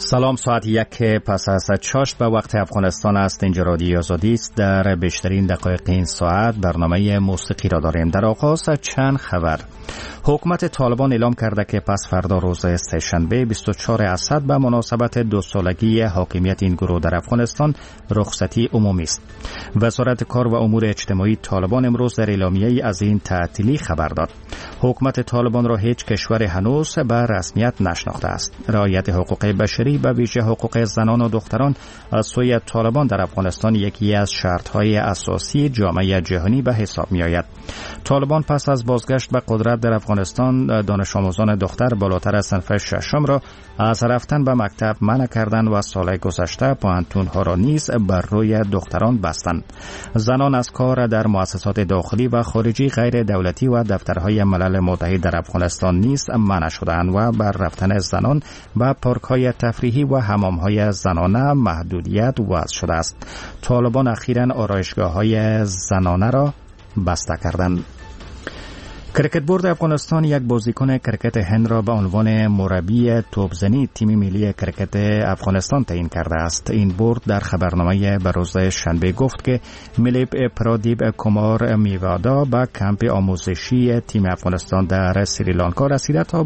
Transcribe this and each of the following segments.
سلام، ساعت 1 پس از چاشت به وقت افغانستان است. اینجا رادیو آزادی است. در بیشترین دقایق این ساعت برنامه موسیقی را داریم. در آغاز چند خبر. حکومت طالبان اعلام کرده که پس فردا روز سه‌شنبه 24 اسد به مناسبت 2 سالگی حاکمیت این گروه در افغانستان رخصتی عمومی است. وزارت کار و امور اجتماعی طالبان امروز در اعلامیه‌ای از این تعطیلی خبر داد. حکومت طالبان را هیچ کشور هنوز به رسمیت نشناخته است. رعایت حقوق بشری به ویژه حقوق زنان و دختران از سوی طالبان در افغانستان یکی از شرط‌های اساسی جامعه جهانی به حساب می‌آید. طالبان پس از بازگشت به قدرت در افغانستان دانش آموزان دختر بالاتر از صنف ششم را از رفتن به مکتب منع کردند و سال گذشته پوهنتون‌ها را نیز بر روی دختران بستند. زنان از کار در مؤسسات داخلی و خارجی غیر دولتی و دفترهای ملل متحد در افغانستان نیز منع شدند و بر رفتن زنان به پارک‌های تفریحی و حمام‌های زنانه محدودیت وضع شده است. طالبان اخیراً آرایشگاه‌های زنانه را بسته کردند. کرکت بورد افغانستان یک بازیکن کرکت هند را به عنوان مربی توپزنی تیم ملی کرکت افغانستان تعیین کرده است. این بورد در خبرنامه به روز شنبه گفت که ملیپ پرادیپ کومار میوادا به کمپ آموزشی تیم افغانستان در سریلانکا رسیده تا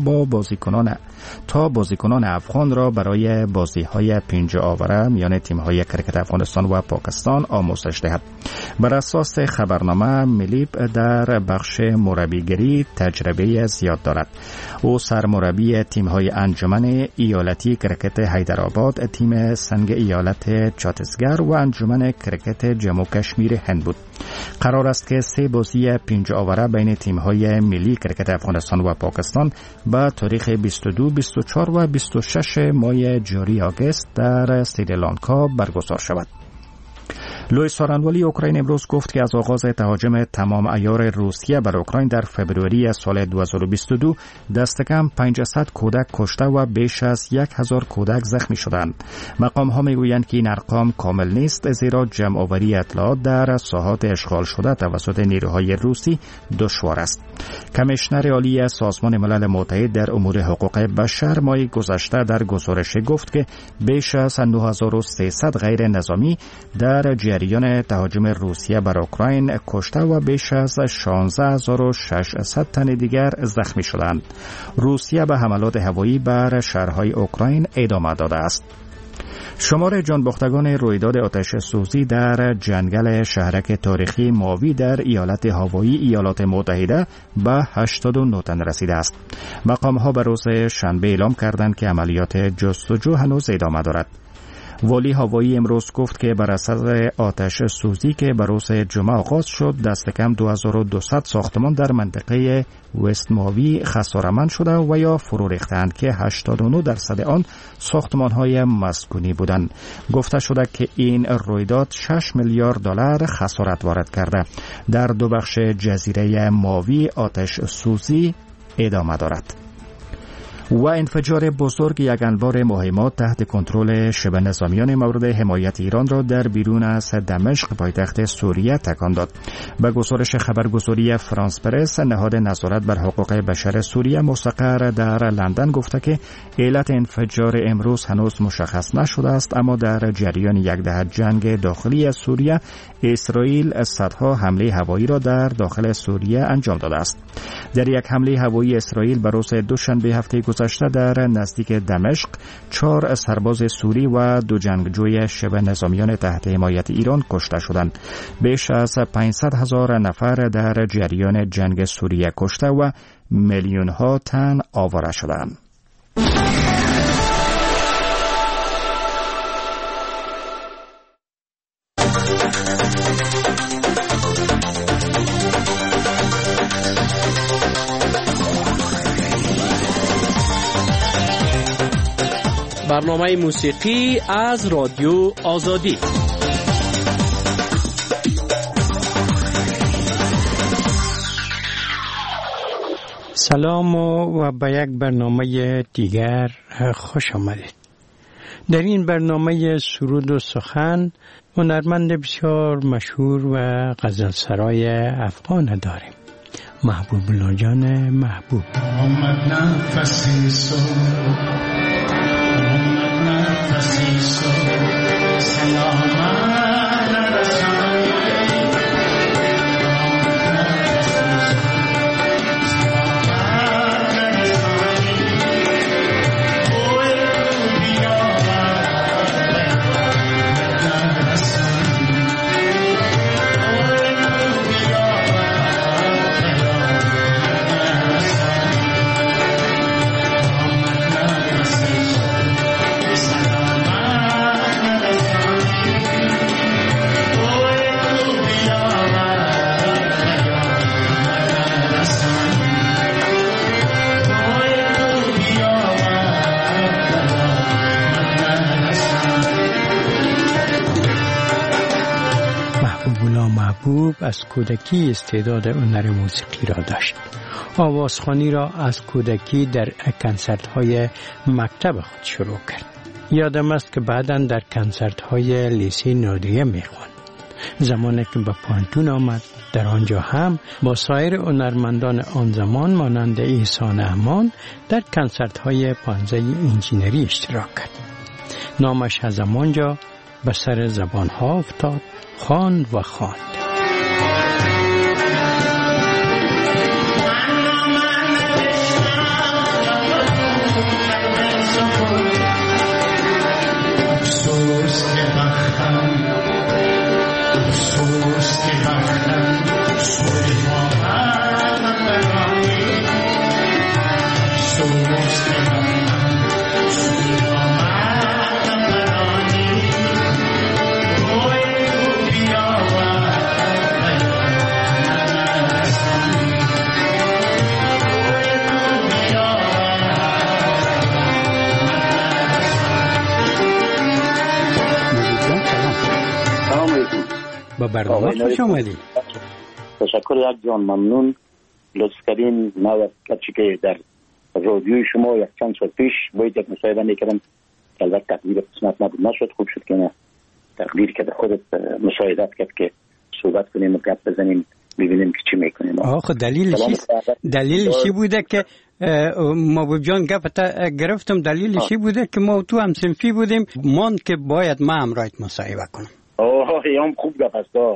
بازیکنان افغان را برای بازی‌های 5 آوره میان تیم‌های کرکت افغانستان و پاکستان آموزش دهد. بر اساس خبرنامه ملیپ در بخش مربیگری تجربه زیاد دارد. او سرمربی تیم‌های انجمن ایالتی کرکت حیدرآباد، تیم سنگ ایالت چاتیسگرد و انجمن کرکت جموں کشمیر هند بود. قرار است که 3 بازی 5 آوره بین تیم‌های ملی کرکت افغانستان و پاکستان به تاریخ 22، 24 و 26 ماه جاری آگوست در سریلانکا برگزار شود. لوئیس سارانوالی اوکراین امروز گفت که از آغاز تهاجم تمام عیار روسیه بر اوکراین در فوریه سال 2022 دست کم 500 کودک کشته و بیش از 1000 کودک زخمی شدند. مقام ها میگویند که این ارقام کامل نیست، زیرا جمع آوری اطلاعات در ساحات اشغال شده توسط نیروهای روسی دشوار است. کمیشنر عالی سازمان ملل متحد در امور حقوق بشر ماه گذشته در گزارش گفت که بیش از 9300 غیر نظامی در جریان تهاجم روسیه بر اوکراین کشته و بیش از 16600 تن دیگر زخمی شدند. روسیه به حملات هوایی بر شهرهای اوکراین ادامه داده است. شمار جانباختگان رویداد آتش سوزی در جنگل شهرک تاریخی ماوی در ایالت هاوایی ایالات متحده به 89 تن رسیده است. مقام‌ها به روز شنبه اعلام کردند که عملیات جستجو هنوز ادامه دارد. والی هاوایی امروز گفت که بر اثر آتش سوزی که بر روز جمعه آغاز شد دست کم 2200 ساختمان در منطقه وست ماوی خساره‌مند شده و یا فرو ریختند که 89% آن ساختمان‌های مسکونی بودند. گفته شده که این رویداد 6 میلیارد دلار خسارت وارد کرده. در 2 بخش جزیره ماوی آتش سوزی ادامه دارد. و انفجار بزرگ یک انبار مهمات تحت کنترل شبه نظامیان مورد حمایت ایران را در بیرون از دمشق پایتخت سوریه تکان داد. به گزارش خبرگزاری فرانس پرس، نهاد نظارت بر حقوق بشر سوریه مستقر در لندن گفته که علت انفجار امروز هنوز مشخص نشده است، اما در جریان یک دهه جنگ داخلی سوریه اسرائیل صدها حمله هوایی را در داخل سوریه انجام داده است. در یک حمله هوایی اسرائیل بر روز دوشنبه هفته گذشته در نزدیک دمشق 4 سرباز سوری و 2 جنگجوی شبه نظامیان تحت حمایت ایران کشته شدند. بیش از 500,000 نفر در جریان جنگ سوریه کشته و میلیون ها تن آواره شدند. برنامه موسیقی از رادیو آزادی. سلام و به یک برنامه دیگر خوش آمدید. در این برنامه سرود و سخن هنرمند بسیار مشهور و غزلسرای افغان داریم. محبوب الله جان محبوب. آمد نفسی صبح، آمد از کودکی استعداد هنر موسیقی را داشت. آوازخوانی را از کودکی در کنسرت‌های مکتب خود شروع کرد. یادم است که بعداً در کنسرت‌های لیسه نادریه می‌خواند. زمانی که به پانتون آمد، در آنجا هم با سایر هنرمندان آن زمان مانند احسان امان در کنسرت‌های پانزه انجینری اشتراک کرد. نامش از همانجا به سر زبان‌ها افتاد، خواند و خواند. با برنامه خوش آمدید. تشکر یک جان، ممنون. لطف کردین. من کچی که در رادیوی شما یک چند سال پیش باید یک مصاحبه میکردم که البته تقدیر قسمت نبود، نشد. خوب شد که نه تقدیر که خودت مشاهدت کرد که صحبت کنیم و گپ بزنیم ببینیم که چی میکنیم. آخه دلیلش بوده که محبوب جان گپتا گرفتم. دلیلش بوده که ما تو هم صنفی بودیم، مان که باید ما هم رایت مصاحبه کنم. هم خوب گپ است و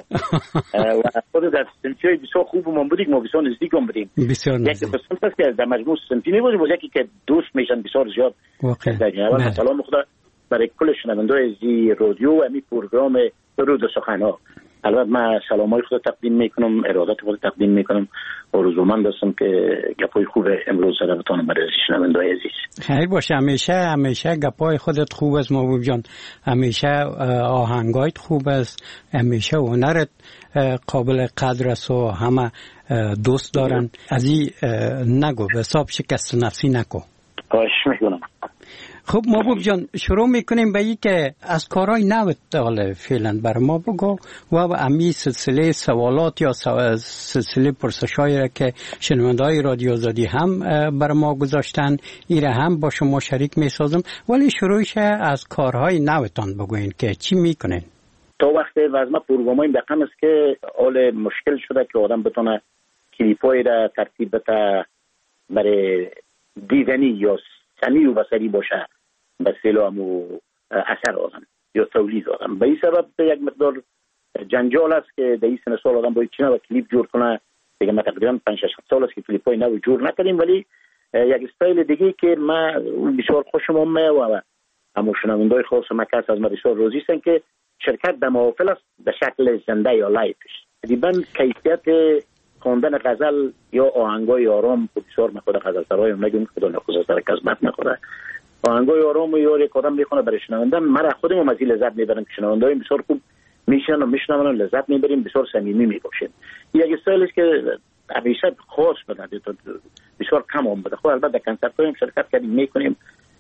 خود در سنفی بسیار خوب من بودیم، ما بسیار نزدیک هم بودیم. یکی قسمت است که در مجموع سنفی میبودیم و یکی که دوست میشن بسیار زیاد. واقعا سلام خدا برای کل شنونده‌های از رادیو و همین پروگرام رود و سخن‌ها. البته من سلامای خود تقدیم میکنم، ارادت خود تقدیم میکنم. آرزومند هستم که گپای خوب امروز سره بتونم برای شنونده‌های عزیز. خیر باشه. همیشه گپای خودت خوب است محبوب جان، همیشه آهنگایت خوب است، همیشه هنرت قابل قدر است و همه دوست دارن. از این نگو، به حساب شکست نفسی نکو. خواهش میکنم. خب محبوب جان، شروع میکنیم به این که از کارهای نوت حالا فعلا بر ما بگو و امی سلسله سوالات یا سلسله پرسشایی را که شنونده‌های رادیو آزادی هم بر ما گذاشتن ایره هم با شما شریک میسازم، ولی شروعش از کارهای نوتان بگوین که چی میکنین. تا وقت وزمه پروگرامای رقم است که حال مشکل شده که آدم بتونه کلیپای را ترتیب بده برای دیدنی یا سمی و بصری باشه به سلام و اثر آدم یا تولید آدم. به این سبب یک مقدار جنجال است که در این سن سال آدم باید چینا و کلیپ جور کنه. دیگه ما تقریبا 5-6 سال است که کلیپ های نو جور نکردیم، ولی یک استایل دیگه که من بسیار خوشم اومد و همون شنونده‌های خاص مکس از ما بسیار راضی هستن که شرکت در محافل است به شکل زنده یا لایفش. تقریبا کیفیت خواندن غزل یا آهنگای آرام بسیار مخواد غزل سرای نگیم خدا نخواست در کسبت نخوره. آهنگای آرام یا یک آدم میخونه برای شنوندن. من خودم از این لذت میبرم که شنونده‌های بسیار خوب میشنن و میشنون، لذت میبریم، بسیار صمیمی میباشیم. یک استایل است که همیشه خاص بده، بسیار کم هم بده. خب البته در کنسرت‌های هم شرکت کردیم میکنیم،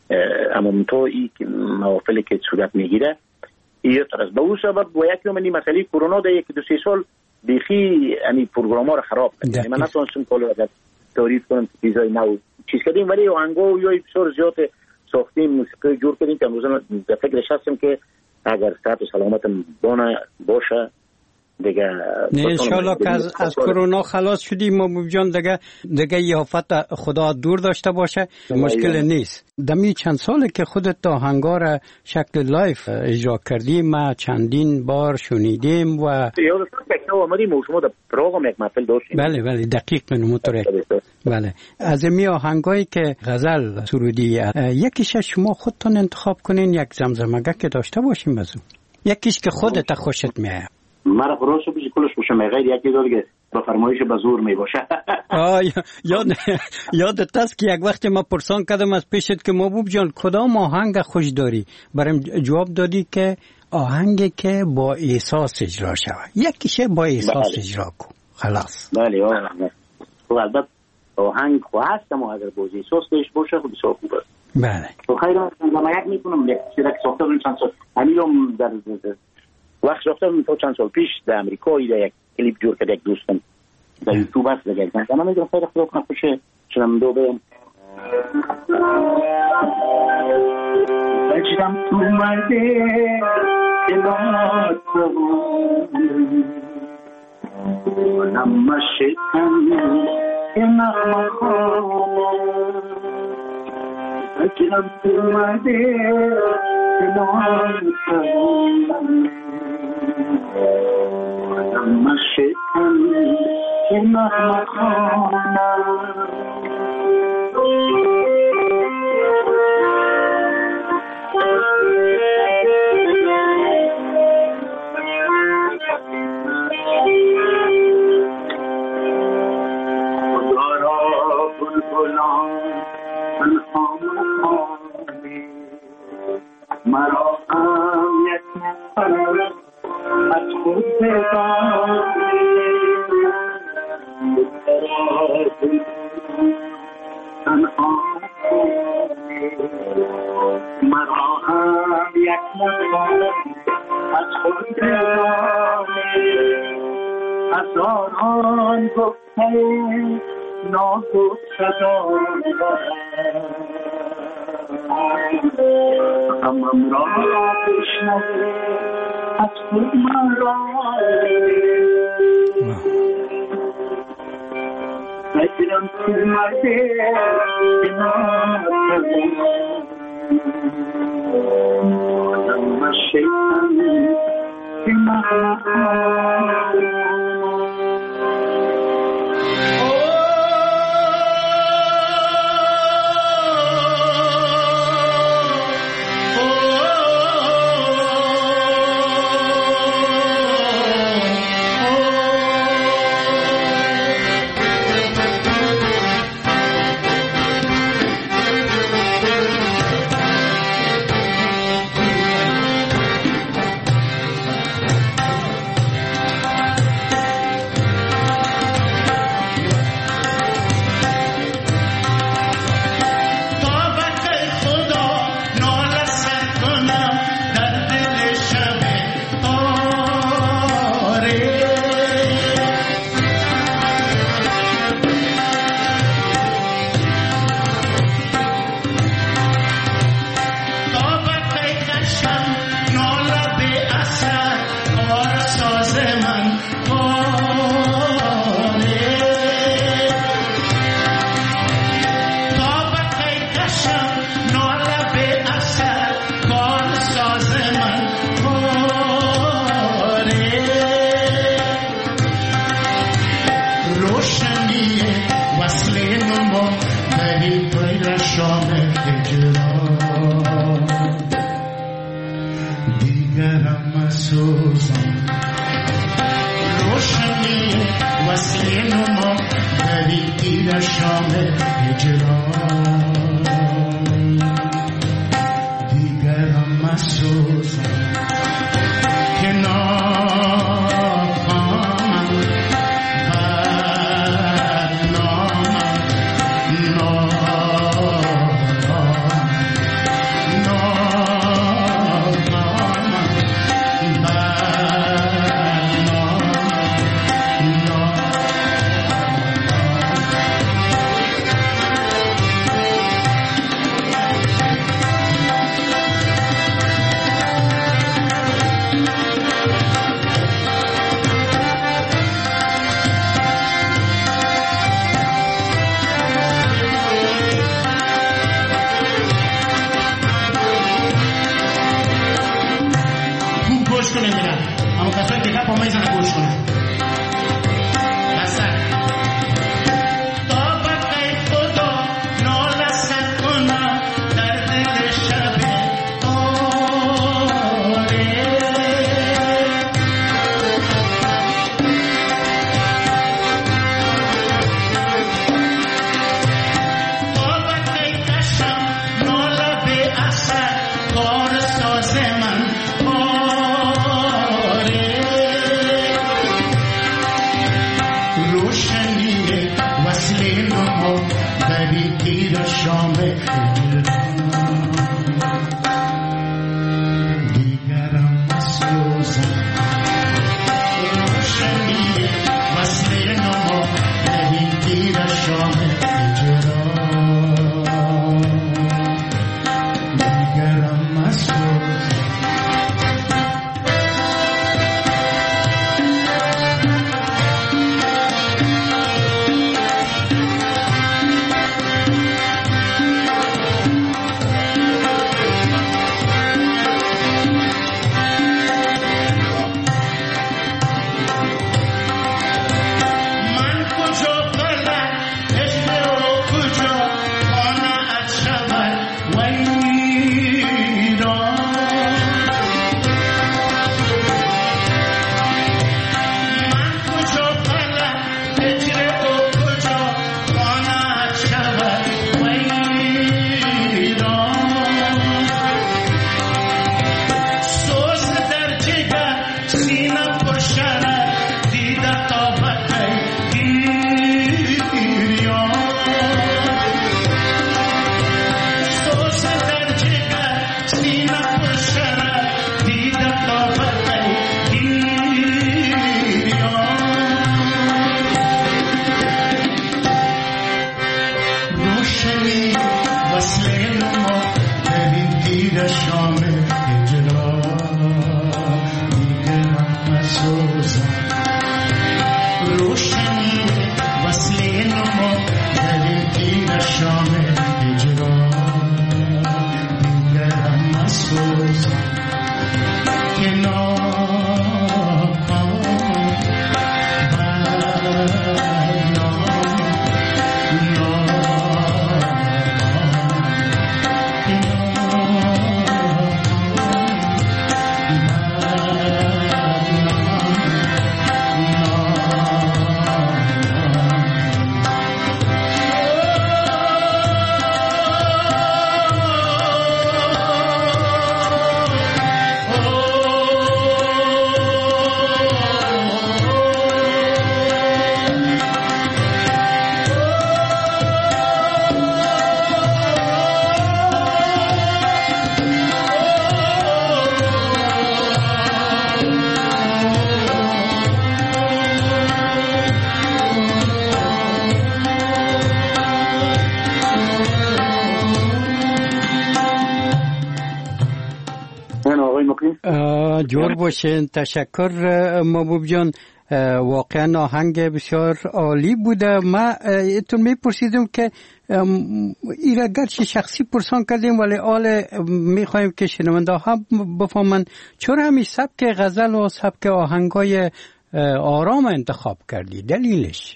اما تو این محافلی که صورت میگیره یه طرز به اون سبب و یکی من این مسئله کرونا در 1-2 سال بیخی یعنی پروگرام‌ها رو خراب کرد. من نتونستم کلا اگر تعریف کنم چیزای نو چیز کردیم، ولی آهنگا یا بسیار زیاد ساختیم، موسیقی جور کردیم که امروز در فکرش هستم که اگر صحت و سلامتم باشه دیگه نه انشالله که از کرونا خلاص شدیم محبوب جان، دیگه یافت خدا دور داشته باشه، مشکل نیست. دمی چند ساله که خودت آهنگار شکل لایف اجرا کردی، ما چندین بار شنیدیم و یادتون که آمدیم و شما در پروگرام یک محفل داشتیم. بله دقیق منوتره. بله از می آهنگایی که غزل سرودی، یکیش شما خودتون انتخاب کنین، یک زمزمگه که داشته باشیم از اون، یکیش که خودت خوشت میاد. مرا خروش بشه کلش باشه غیر یکی دیگه با فرمایش به زور می باشه. یادت است که یک وقت ما پرسان کردم از پیشت که محبوب جان کدام آهنگ خوش داری؟ برایم جواب دادی که آهنگی که با احساس اجرا شود، یکیشه با احساس اجرا کن خلاص. بله تو البته آهنگ خو هستم و اگر با احساس داشته باشه خب بسیار خوبه. بله تو خیلی من یک میکنم یک چیزی ساخته بودم چند سال همینم در وقت ساخته بودم چند سال پیش در امریکا یک کلیپ جور کرد یک دوستم در یوتیوب هست دیگه. من میگم خیلی خدا کنه خوشه چنم دو بهم بچم تو مرده کنات تو نمشکن نغمه خواه بچم تو مرده کنات نمشکن نغمه خواه مرا هم یک نفر از خود بگانی تنها مرا هم یک نفر از خود بگانی هزاران گفته ناگفته دارم غمم را بشنوی از خود من را بگیرم تو مرده آدم و شیطانی که من روشنی وصل ما دری تیر شام دیگرم مسوزم روشنی وصل ما دری تیر شام دیگرم مسوزم جور باشین. تشکر محبوب جان، واقعا آهنگ بسیار عالی بوده. ما اتون میپرسیدم که ایره گرچه شخصی پرسان کردیم ولی آل میخوایم که شنونده ها بفهمن چرا همی سبک غزل و سبک آهنگای آرام انتخاب کردی؟ دلیلش؟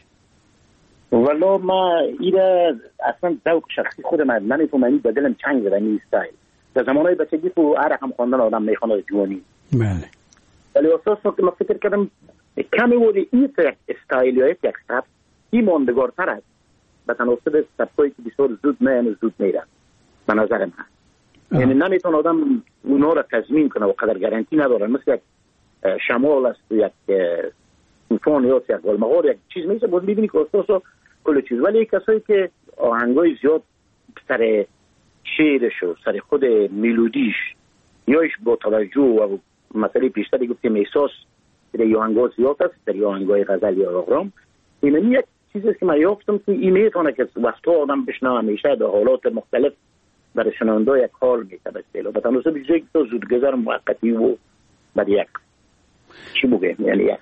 والا ما ایره اصلا ذوق شخصی خود من نمیفهمم، به دلم چنگ زده این استایل. در زمانهای بچگی تو هر رقم خواندن آدم میخونه جوانی. بله. ولی اساسا که من فکر کردم کمی ولی این استایل یا یک سبک این ماندگارتر است به تناسب سبکایی که بسیار زود میرن به نظر من. یعنی نمیتون آدم اونا را تضمین کنه و قدر گارانتی نداره، مثل یک شمال است، یک طوفان یا یک گلمغار، یک چیز میشه بود میبینی که اساسا کل چیز. ولی کسایی که آهنگای زیاد سر شعرش و سر خود ملودیش یایش با توجه و مسئله پیشتری گفتیم احساس در آهنگای زیاد است، در آهنگای غزل یا آرام. این یک چیزی که من یافتم که این میتونه که وقتا آدم بشنه همیشه در حالات مختلف برای شنونده یک حال میتبسته و به تناسب چیزی که زودگذر موقتی و بر یک چی بگیم یعنی یک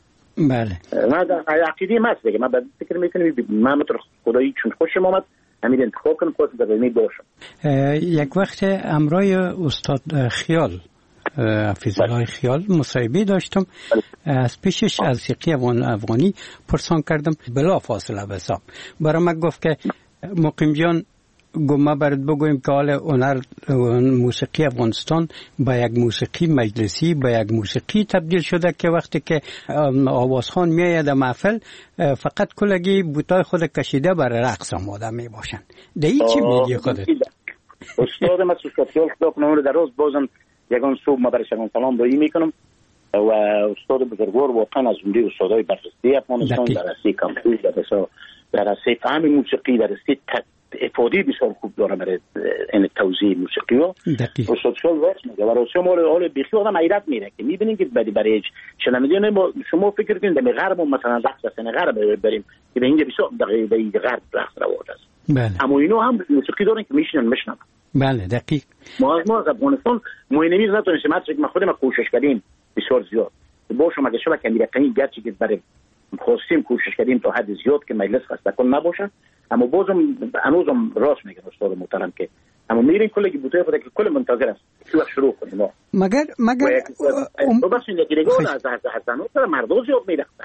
بله. من در عقیده مست دیگه من فکر میکنم من مطور خدایی چون خوشم آمد همین انتخاب کنم خواست در می باشم. یک وقت امرای استاد خیال حفیظالله خیال مصاحبه داشتم، از پیشش از سیقی افغانی پرسان کردم، بلا فاصله بسام برای من گفت که مقیم جان ما برات بگویم که حال هنر موسیقی افغانستان با یک موسیقی مجلسی با یک موسیقی تبدیل شده که وقتی که آوازخوان میآید محفل فقط کلگی بوتای خود کشیده برای رقص آماده می باشند. دی چی میگی خودت؟ استاد ما سوسکاتیال خدا کنه در روز بازم یگان صبح ما برای شما سلام دایی میکنم و استاد بزرگوار واقعا از جمله استادای برجسته افغانستان در راسته کامپیوتر در راسته فهم موسیقی در راسته افادی بسیار خوب داره برای این توزیع موسیقی ها. استاد شال راست میگه و راست حال بیخی آدم حیرت میره که میبینین که برای شنوندگان شما فکر کنید در غرب مثلا رقص سن غرب بریم که به اینجا بسیار در غرب رقص رواج است. بله. اما اینا هم موسیقی دارن که میشنن. بله دقیق. ما از افغانستان نمیز نتونستیم که ما خودم کوشش کردیم بسیار زیاد. باشه مگه شما که میرفتین گرچه که برای خواستیم کوشش کردیم تا حد زیاد که مجلس خسته کن نباشه، اما بازم هنوزم راست میگن استاد محترم که اما میرین کلی بوته خود که کل منتظر است چه وقت شروع کنیم. مگر تو بس این دیگه از حسنات مردم زیاد میرفتن.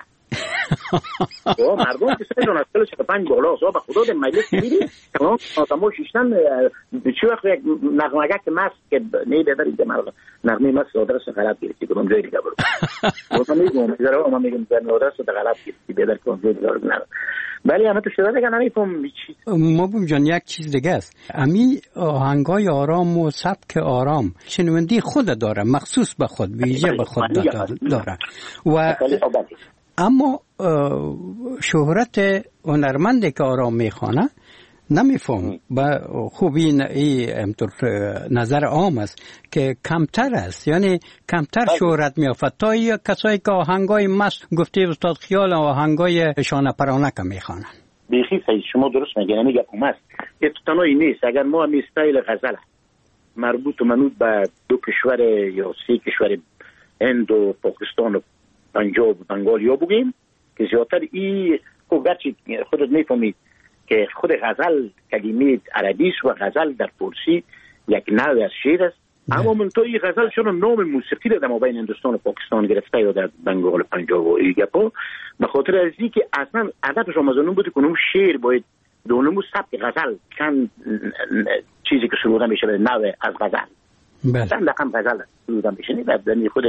مردم که سه جون از 45 بالا صاحب خدا در مجلس میری تمام آدمو شیشتن چه وقت یک نغمه که مست که نه بدارید مردم نغمه مست آدرس غلط گرفتی کنم جای دیگه برو مثلا میگم در آدرس غلط گرفتی بدار کنم جای دیگه برو. ولی اما تو شده دیگه نمیفهم چی. مبوم جان یک چیز دیگه است، امی آهنگای آرام و سبک آرام شنوندی خود داره، مخصوص به خود ویژه به خود داره و اما شهرت هنرمندی که آرام میخوانه نمیفهم با خوبی همطور نظر عام است که کمتر است، یعنی کمتر شهرت میافت تا کسایی که آهنگای مست گفته استاد خیال آهنگای شانه پرانه که میخوانن. بیخی صحیح شما درست میگین. نمیگه مست تنهایی نیست. اگر ما می استایل غزل مربوط و منوط به دو کشور یا سه کشور هند و پاکستان و پنجاب و بنگالیا بگیم که زیادتر این خوب گرچه خودت میفهمید که خود غزل کلمه عربی است و غزل در فارسی یک نوع از شعر است، اما من تو این غزل چون نام موسیقی را در مابین هندوستان و پاکستان گرفته یا در بنگال و پنجاب و این گپا به خاطر از اینکه اصلا هدفش از اون بود که اون شعر باید دونمو سبک غزل چند چیزی که سروده میشه به نوع از غزل چند رقم غزل سروده میشه در خود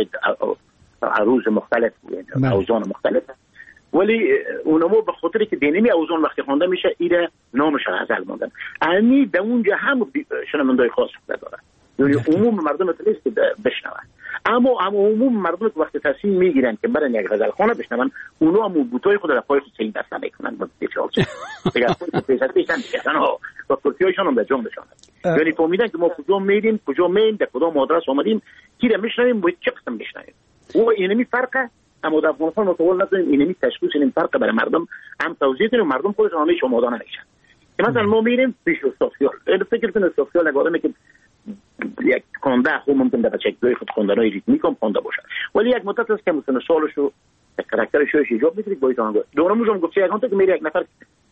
عروض مختلف اوزان مختلف، ولی اونمو به خاطر که دینمی اوزان وقتی خوانده میشه ایره نامش غزل موندن. یعنی در اونجا هم شنوندای خاص داره، یعنی عموم مردم تلیست که بشنون، اما عموم مردم که وقتی تصمیم میگیرن که برن یک غزل خانه بشنون اونو هم بوتای خود در پای خود سید دست نمیکنن با دیچال دیگه خود پیشت میشن و کرتیایشان هم به جان بشانن. یعنی فهمیدن که ما کجا میریم کجا میریم در کدام آدرس آمدیم کی رو میشنویم باید چه قسم بشنویم. و اینمی فرقه، اما در افغانستان متول نکنیم اینمی تشخیص این فرقه برای مردم هم توضیح کنیم مردم خودشون همیشه آمادانه نمیشن. که مثلا ما میریم پیش استاد فکر کنید استاد خیال یک آدمی که یک خواننده خوب ممکن در بچگی خود خواندنای ریتمیک هم خوانده باشه، ولی یک مدت است که مثلا سالشو کاراکترش ایجاب میکنه باید آهنگ دورموز هم گفته یکانته که میره یک نفر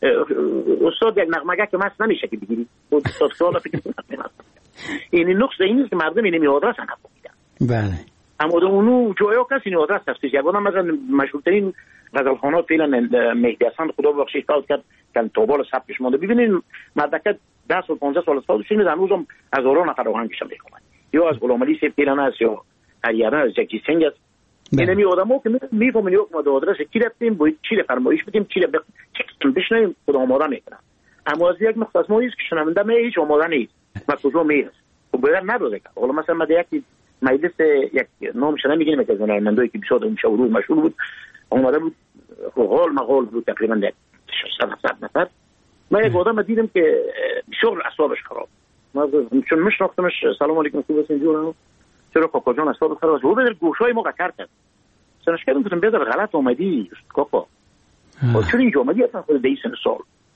استاد یک نغمه که مست نمیشه که بگیری استاد خیال فکر کنید این نقص اینه که مردم اینمی آدرس نفهمیدن. بله اما اونو جویا کسی این آدرس تفسیر یک آدم مثلا مشهورترین غزلخوان‌ها فعلا مهدی حسن خدا بخشش فوت کرد که توبال سبکش مونده. ببینید مردکه 10 و 15 سال سال شده هنوزم هزاران نفر آهنگش میخونن، یا از غلام علی سیف پیران است یا هریانه از جکی سنگ است. اینمی آدم‌ها که میفهمن یک ما آدرس کی رفتیم باید چی رو فرمایش بدیم چی رو بشنویم خدا آماده میکنن. اما از یک مختص ما است که شنونده هیچ آماده نیست و کجا میرسه و باید نداده که حالا مثلا ما یک مجلس یک نامش نمیگیم که از هنرمندایی که بسیار مشهور بود اومده بود غال مغال بود تقریبا 600 نفر. من یک آدم دیدم که شغل اعصابش خراب، ما چون میشناختمش سلام علیکم خوب هستین جون چرا کاکا جان اعصاب خراب است و بدر گوشای ما قطر کرد سنش کردم گفتم بدر غلط اومدی کاکا و چون اینجا اومدی اصلا خود 20 سال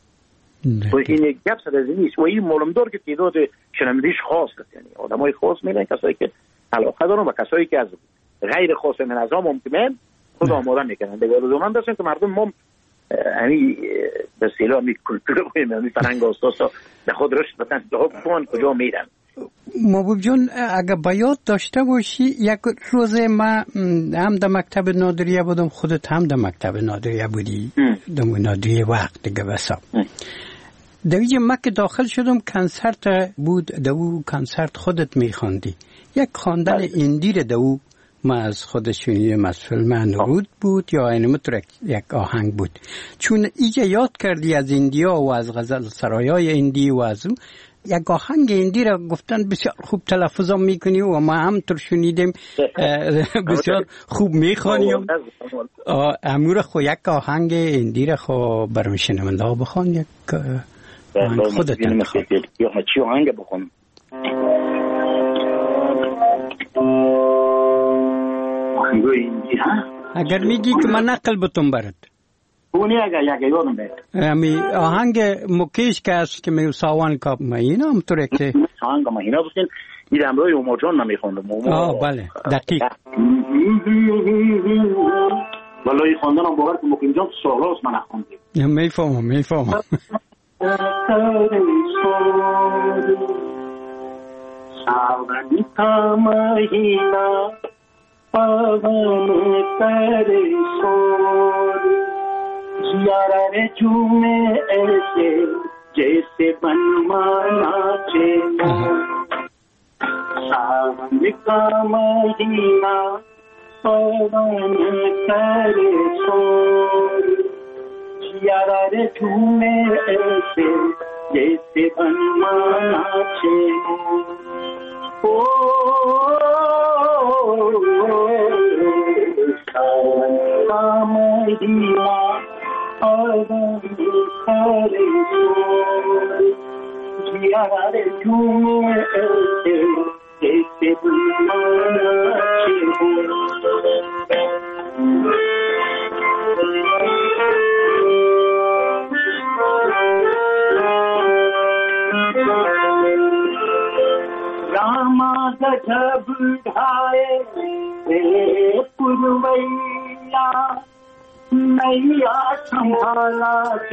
و این گپ سر از نیست و این معلومدار که تعداد شنوندگیش خاص است، یعنی آدمای خاص میرن کسایی که علاقه دارن و کسایی که از غیر خاص من از ممکنه خود آماده میکنن. دیگه لزوما داشتن که مردم ما یعنی به اصطلاح می کلتور و می فرهنگ اساسا به خود رشد بدن بخوان کجا میرن. محبوب جان اگه بیاد داشته باشی یک روز ما هم در مکتب نادریه بودم خودت هم در مکتب نادریه بودی در نادریه وقت دیگه بسا در اینجا ما که داخل شدم کنسرت بود دو کنسرت خودت میخواندی یک خواندن اندیر دو ما از خودش شنیدم از فیلم نورود بود یا اینم تو یک آهنگ بود چون اینجا یاد کردی از اندیا و از غزل سرایای اندی و از یک آهنگ هندی را گفتن بسیار خوب تلفظ میکنی و ما هم تر شنیدیم بسیار خوب میخوانیم. امور خو یک آهنگ هندی را خو برای شنونده ها بخوان، یک خودت انتخاب. یا چی آهنگ بخون؟ آهنگ هندی ها؟ اگر میگی که من نقل بتون برد اونی اگر یک یادم بیاد امی آهنگ مکیش که است که میو ساوان کاب مهینا هم طوره که آهنگ مهینا بسین این امروی عمر جان نمیخوندم. بله دقیق والله خواندنم باور که مقیم جان سالاست من نخوندیم. میفهمم सावन का महीना पवन करे शोर जियारा रे झूमे ऐसे जैसे बनमाना चे सावन का महीना पवन करे शोर जियारा रे झूमे ऐसे जैसे बनमाना चे सावन का महीना पवन करे शोर जियारा रे झूमे ऐसे जैसे बनमाना चे रामा गजब ढाए पुरवैया नैया संभाला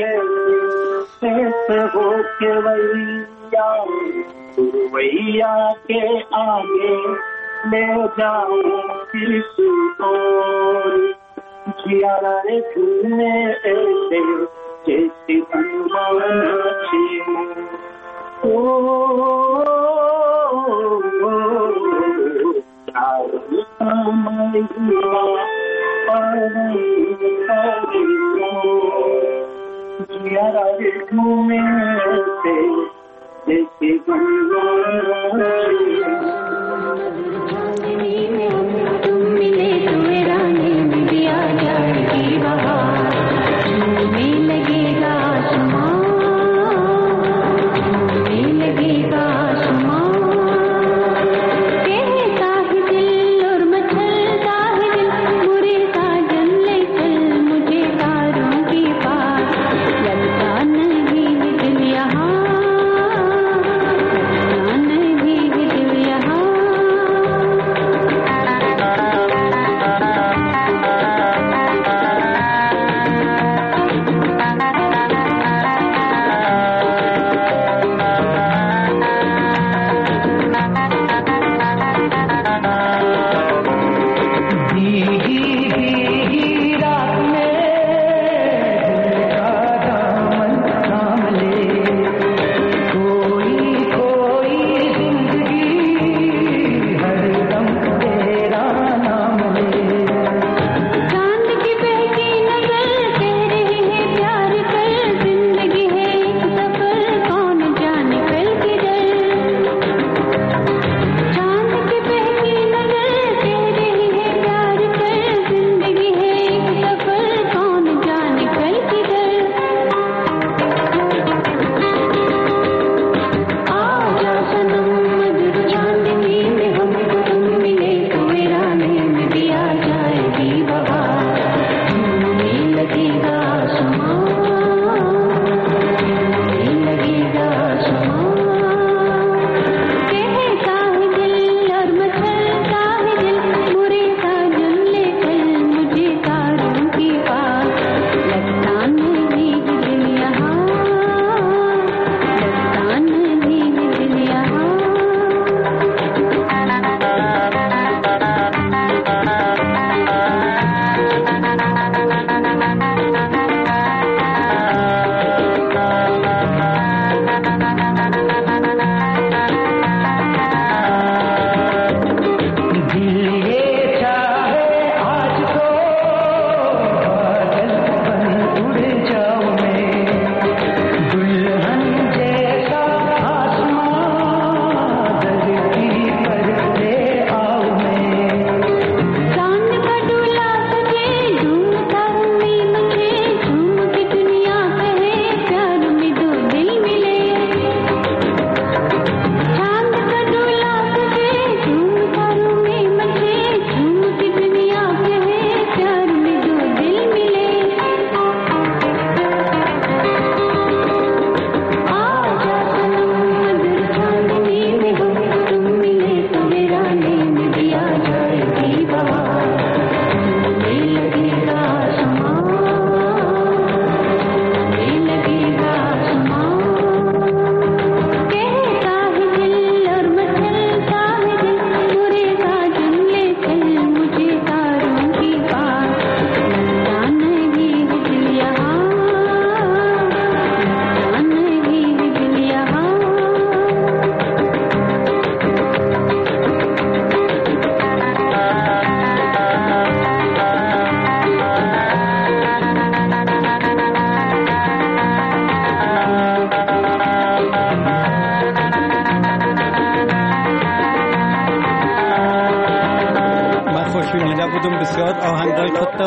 कैसे हो केवैया पुरवैया के आगे ले जाओ किसको जियारा रे झूमे ऐसे जैसे बनवाना छे जियारा रे झूमे ऐसे जैसे बनवाना तुम मिले तो मेरा नींद दिया जाएगी बहार झूमने लगेगा आसमान झूमने लगेगा आसमान कहता है दिल और मचलता है दिल मुरे साजन ले चल मुझे तारों की पार लगता नहीं है दिल यहाँ लगता नहीं है दिल यहाँ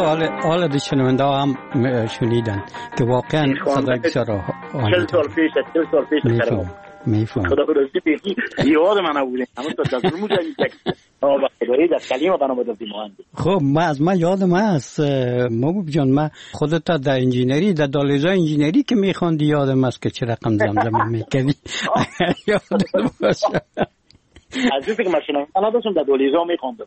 حال شنونده هم شنیدن که واقعا صدای بسیار 40 سال پیش میفهم خدا برستی پیشی یاد من نبوده اما تو دستور موجه میتک آبا خدایی در کلیم بنا بودم مهندس. خب من یادم هست محبوب جان، من خودت در انجینری در دالیزا انجینری که میخوندی یادم هست که چه رقم زمزمه میکنی یادم باشه. از اینکه ماشینا من داشتم در دالیزا میخوندم.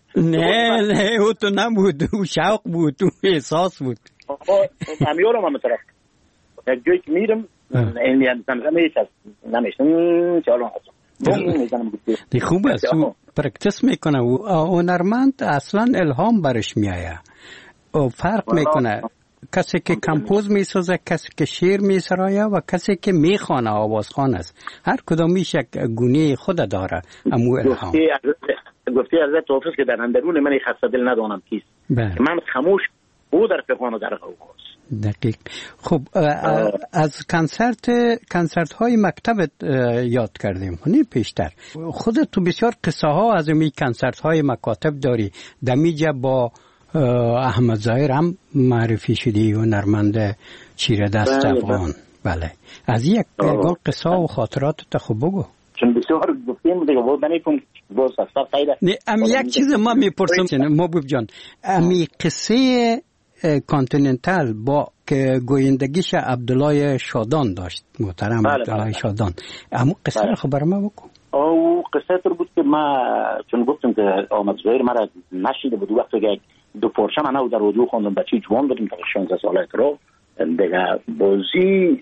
نه او تو نبود، او شوق بود، او احساس بود. همیارم هم طرف یک جایی که میرم این زمزمه هیچ هست نمیشتم چه الان هستم دی خوب است پرکتس میکنه و هنرمند اصلا الهام برش میآید و فرق میکنه کسی که کمپوز میسازه، کسی که شعر میسراید و کسی که میخوانه آوازخوان است. هر کدامیش یک گونه خود داره. امو الهام گفتی از توفیق که در اندرون من خسته دل ندانم کیست. من خاموش او در فقان و در غوغاست. دقیق. خب از کنسرت های مکتبت یاد کردیم نه پیشتر. خودت تو بسیار قصه ها از این کنسرت های مکاتب داری. دمیجا با احمد ظاهر هم معرفی شدی و هنرمند چیره دست افغان. بله از یک قصه و خاطرات خوب بگو. چون بسیار گفتیم دیگه بود نمی‌کنم باز اصلا فایده. نه یک چیز ما میپرسم محبوب جان، امی قصه کانتیننتال با که گویندگیش عبدالله شادان داشت، محترم عبدالله شادان، اما قصه رو خبر ما بکن. او قصه تر بود که ما چون گفتم که آمد ظاهر مرا نشیده بود وقتی که دو پرچم انا در رادیو خوندم بچی جوان بودم تا 16 ساله رو دیگه بازی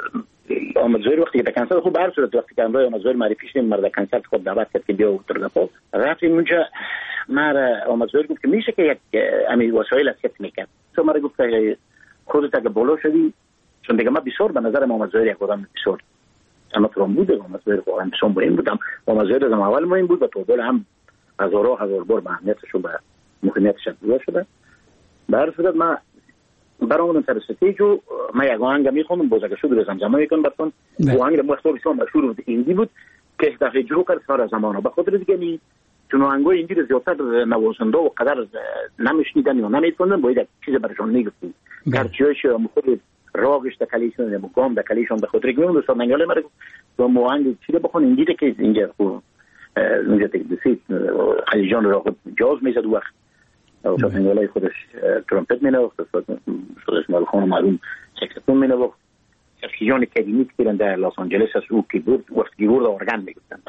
آمد ظاهر وقتی که کنسرت خوب برد شد، وقتی که امروز آمد ظاهر معرفی شدیم مرد کنسرت خود دعوت کرد که بیا ترنفو رفتیم اونجا. مرا آمد ظاهر گفت که میشه که یک امی وسایل است میکرد. تو مرا گفت که خودت اگه بالا شدی، چون دیگه من بسیار به نظر آمد ظاهر یک آدم بسیار اما فرام بوده آمد ظاهر واقعا بسیار مهم بودم. آمد ظاهر از اول مهم بود و تو دل هم هزار بار به اهمیتش و به مهمیتش افزوده شده. به هر صورت من برامون سر استیجو ما یک آهنگ میخوندم باز اگه شروع به زمزمه میکنم براتون. آهنگ مختار بسیار مشهور بود، ایندی بود که دفعه جلو کرد سال زمانه. به خاطر دیگه نی چون آهنگای ایندی رو زیادتر نوازنده و قدر نمیشنیدن یا نمیخوندن، باید یک چیز براشون میگفتیم گرچه‌اش خود راگش در کلیشون یا گام در کلیشون. به خاطر میگم دوستان نگاله مرا تو موانگ چیزی بخون ایندی که اینجا اونجا تکلیفی خلیل جان را خود جاز میزد وقت و نگاله خودش ترومپت مینواخت، خودش مالخان معلوم سکسفون مینواخت. خلیل کدیمی که در لس آنجلس از او کیبورد وقت کیبورد ارگان میگفتن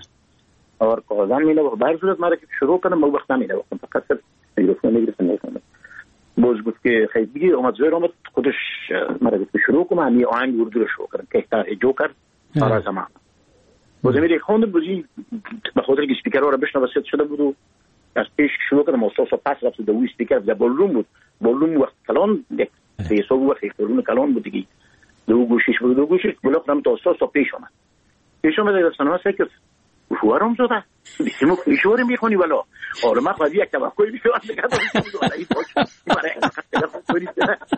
اور کازان مینواخت. به هر صورت مرا که شروع کردم ما وقت نمیدواختم فقط میکروفون میگرفتم میخوندم. باز گفت که خیلی دیگه آمد ظاهر آمد خودش مرا گفت شروع کنم همی آهنگ اردو رو شروع کردم که اختار جوکر سارا زمان. باز میری خوندم بازی به خاطر که اسپیکرها رو بشنوه ست شده بود و از پیش شروع کردم استاد پس رفت دو اسپیکر در بالروم بود. بالروم وقت کلان یک حساب وقت بالروم کلان بود دیگه دو گوشش بود، دو گوشش بلاخ تا استاد پیش اومد در سنوات که فوارم زده بسیمو ایشوری میخونی ولی آره من خواهی یک توقعی بیشتر نگردم ولی باش برای تلفن کنید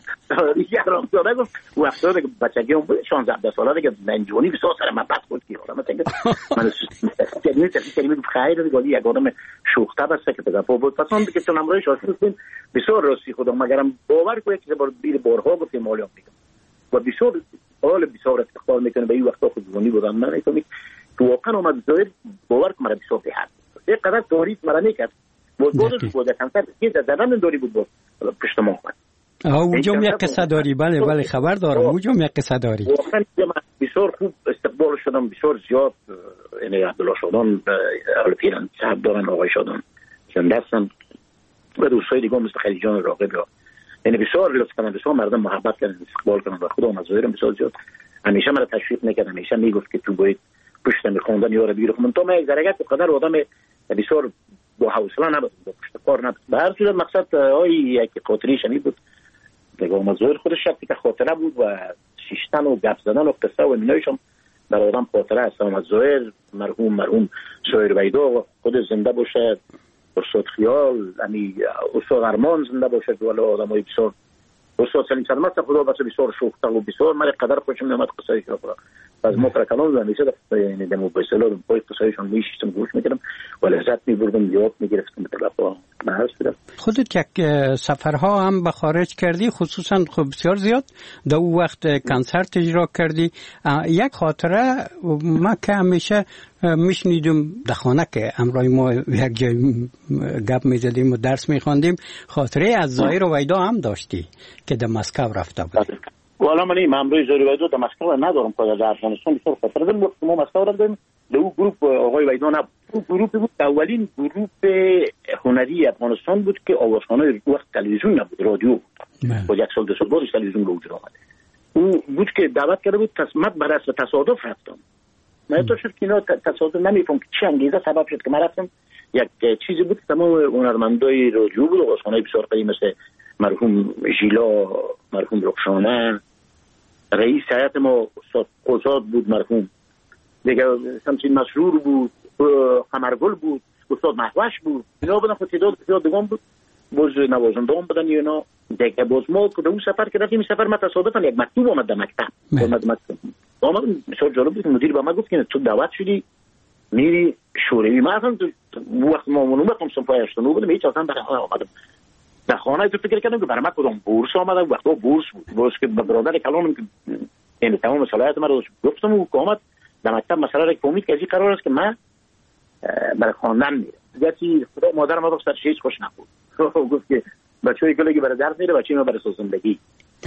یک رام زده گفت وقتا دیگه بچگی هم بود 16 ساله دیگه منجونی بسیار سر من بد خود که من تنگه من کلمه خیر دیگه یک آدم شوخته بسته که تگه بود پسان دیگه چون امروی شاشون بسیار راستی خودم مگرم باور کنید که بیر بارها گفتیم مالیام میگم و بسیار افتخار میکنه به این وقتا خودمونی بودم. من ایتونی تو واقعا آمد ظاهر باور که مرا بسیار بهت یک قدر توریف مرا میکرد بودش بود کنسرت که در درن داری بود پشت ما آمد. اونجا یک قصه داری؟ بله خبر دارم اونجا یک قصه داری. واقعا من بسیار خوب استقبال شدم، بسیار زیاد. یعنی عبدالله شادان پیران صاحب دارن، آقای شادان زنده هستن و دوستای دیگه مثل خلیل جان راغب، یعنی بسیار لطف کردن، بسیار مردم محبت کردن، استقبال کردن و خدا آمد ظاهر بسیار زیاد همیشه مرا تشویق میکرد، همیشه میگفت که تو باید پشت میخوندن یا رو بیرو من تو یک درجه قدر آدم بسیار با حوصله نبود، با پشت کار نبود. به هر صورت مقصد یک خاطری شنید بود دیگه آمد ظاهر خودش شکلی که خاطره بود و شیشتن و گپ زدن و قصه و اینایش هم در آدم خاطره است. آمد ظاهر مرحوم شاعر ویدا خود زنده باشه، استاد خیال یعنی استاد ارمان زنده باشه، ولی آدمای بسیار استاد سلیم سلامت خدا بخشه بسیار شوخ‌طبع و بسیار من قدر خوشم میاد قصه‌اش را از ما کلام همیشه یعنی دمو به اصطلاح پای قصه‌شون میشستم گوش میکردم و لذت میبردم یاد میگرفتم طلبا محض شدم. خودت یک سفرها هم به خارج کردی خصوصا خب بسیار زیاد در اون وقت کنسرت اجرا کردی. یک خاطره ما که همیشه میشنیدم در خانه که امروز ما یک جای گپ میزدیم و درس میخواندیم خاطره از ظاهر و ویدا هم داشتی که در مسکو رفته بودی. والا من این امروز ظاهر و ویدا در مسکو ندارم که در افغانستان بسیار خاطره دارم. وقتی ما مسکو رفتیم در اون گروپ آقای ویدا نبود. اون گروپ بود اولین گروپ هنری افغانستان بود که آوازخوانای وقت تلویزیون نبود، رادیو بود. با یک سال دو سال بعدش تلویزیون به وجود آمد. اون بود که دعوت کرده بود من بر اساس تصادف رفتم. من تو شد که اینا تصادف نمیفهم که چه انگیزه سبب شد که من رفتم. یک چیزی بود که تمام هنرمندای رادیو بود آوازخوانای بسیار قدیمی مثل مرحوم ژیلا، مرحوم رخشانه، رئیس هیئت ما استاد قزاد بود مرحوم، دیگه شمسین مسرور بود، قمرگل بود، استاد محوش بود. اینا بودن خود تعداد بسیار دیگه بود. باز نوازندگان بودن اینا. دیگه باز ما که اون سفر که رفتیم سفر ما تصادفاً یک مکتوب آمد در مکتب. آمد بسیار جالب بود. مدیر به ما گفت که تو دعوت شدی میری شوروی. من اصلا وقت ما اون وقت هم پای 89 بودم هیچ اصلا آمدم در خانه تو فکر کردم که برای من کدام بورس آمده. وقتا بورس بود. بورس که به برادر کلانم که این تمام صلاحیت من رو گفتم و آمد در مکتب مسئله را که امید که از این قرار است که من برای خواندن میرم. دیگه خدا مادر ما سرش هیچ خوش نبود. گفت که بچه‌ای که برای درس میره بچه‌ای ما برای زندگی.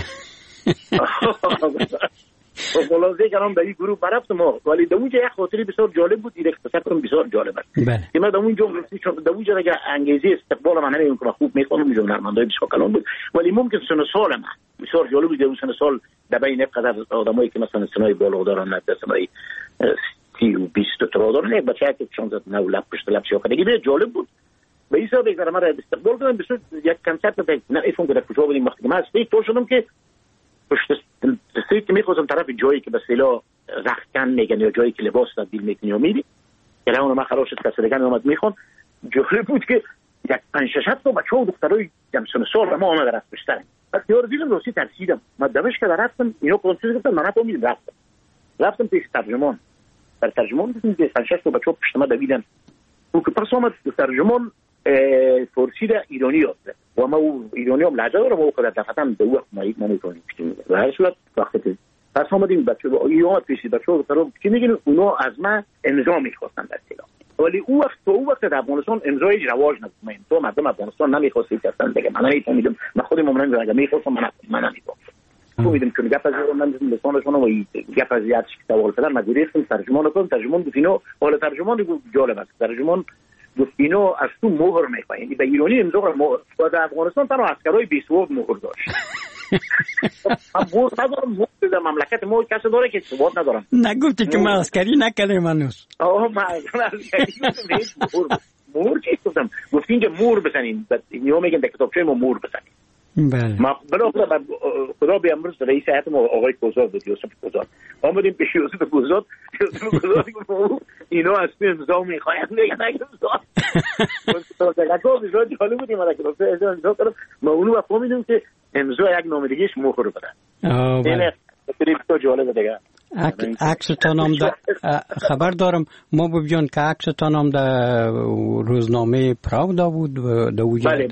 خلاصه کردم در این گروه رفتم ولی در اونجا یک خاطره بسیار جالب بود. دیگه اختصار کنم بسیار جالب است که من در اونجا اگر انگیزه استقبال من نمیدونم که خوب میخونم میجم نرمندای بسیار کلان بود ولی ممکن سن سال من بسیار جالب بود. در سن سال در بین قدر آدمایی که مثلا سنای بالا دارن نه سنای 30 و 20 تا دارن یک بچه که 16 نه لب پشت لب شو کنه جالب بود. به این حساب یک من استقبال کردم بسیار یک کنسرت نمیفهم که در کجا بودیم وقتی من استیج تو شدم که پشت استریت که میخواستم طرف جایی که به اصطلاح رختکن میگن یا جایی که لباس تبدیل میکنی و میری که اون ما خلاص شد کسی دیگه اومد میخوان. جالب بود که یک 5-6 تا بچه و دخترای جمسون سال ما اومد رفت پشتن. بعد یارو دیدم راستی ترسیدم. من دمشق رفتم اینا فرانسوی گفتن من نفهمیدم رفتم پیش ترجمان. در ترجمان دیدم 5-6 تا بچه پشت ما دویدن. اون که پس اومد ترجمان فارسی را ایرانی یاد زد و ما ایرانی هم لحجه دارم و خود دفتم دو وقت ما نمی‌کنیم و هر صورت وقتی پس اومدیم بچه ایران پیش بچه رو چی میگن اونا از من امضا می‌خواستن در اصطلاح ولی اون وقت در افغانستان امضای رواج نبود. من تو مردم افغانستان نمی‌خواستن اصلا دیگه من نمی‌فهمیدم. من خودم ممنون اگه می‌خواستم من نمی‌فهمیدم. می‌دونم که گپ از من لسانشون و گپ از یاد سوال کردن مجبوری هستم ترجمان کنم. ترجمان گفت اینو حالا ترجمان جالب است. ترجمان گفت اینو از تو مهر میخواین به ایرانی امضا را در افغانستان تنها عسکرای 20 مهر داشت. من مهر ندارم. مهر در مملکت ما کسی داره که ثبات ندارم. نگفتی که من عسکری نکردم هنوز. من عسکری مهر چی گفتم؟ گفتین که مهر بزنین. اینو میگن در کتابچه ما مهر بزنین. بله. ما بالاخره خدا بیامرز رئیس هیئت ما آقای کوزاد بود یوسف کوزاد. آمدیم پیش یوسف کوزاد گفت اینا از تو امضا میخواین میگن امضا. تو دقیقاً امضا جالب بود من که امضا کردم. ما اونو فهمیدیم که امضا یک نامزدگیش مهر بده. این خیلی جالب دیگه. عکستان هم خبر دارم ما بیان که عکستان هم در روزنامه پراودا بود در وجود. بله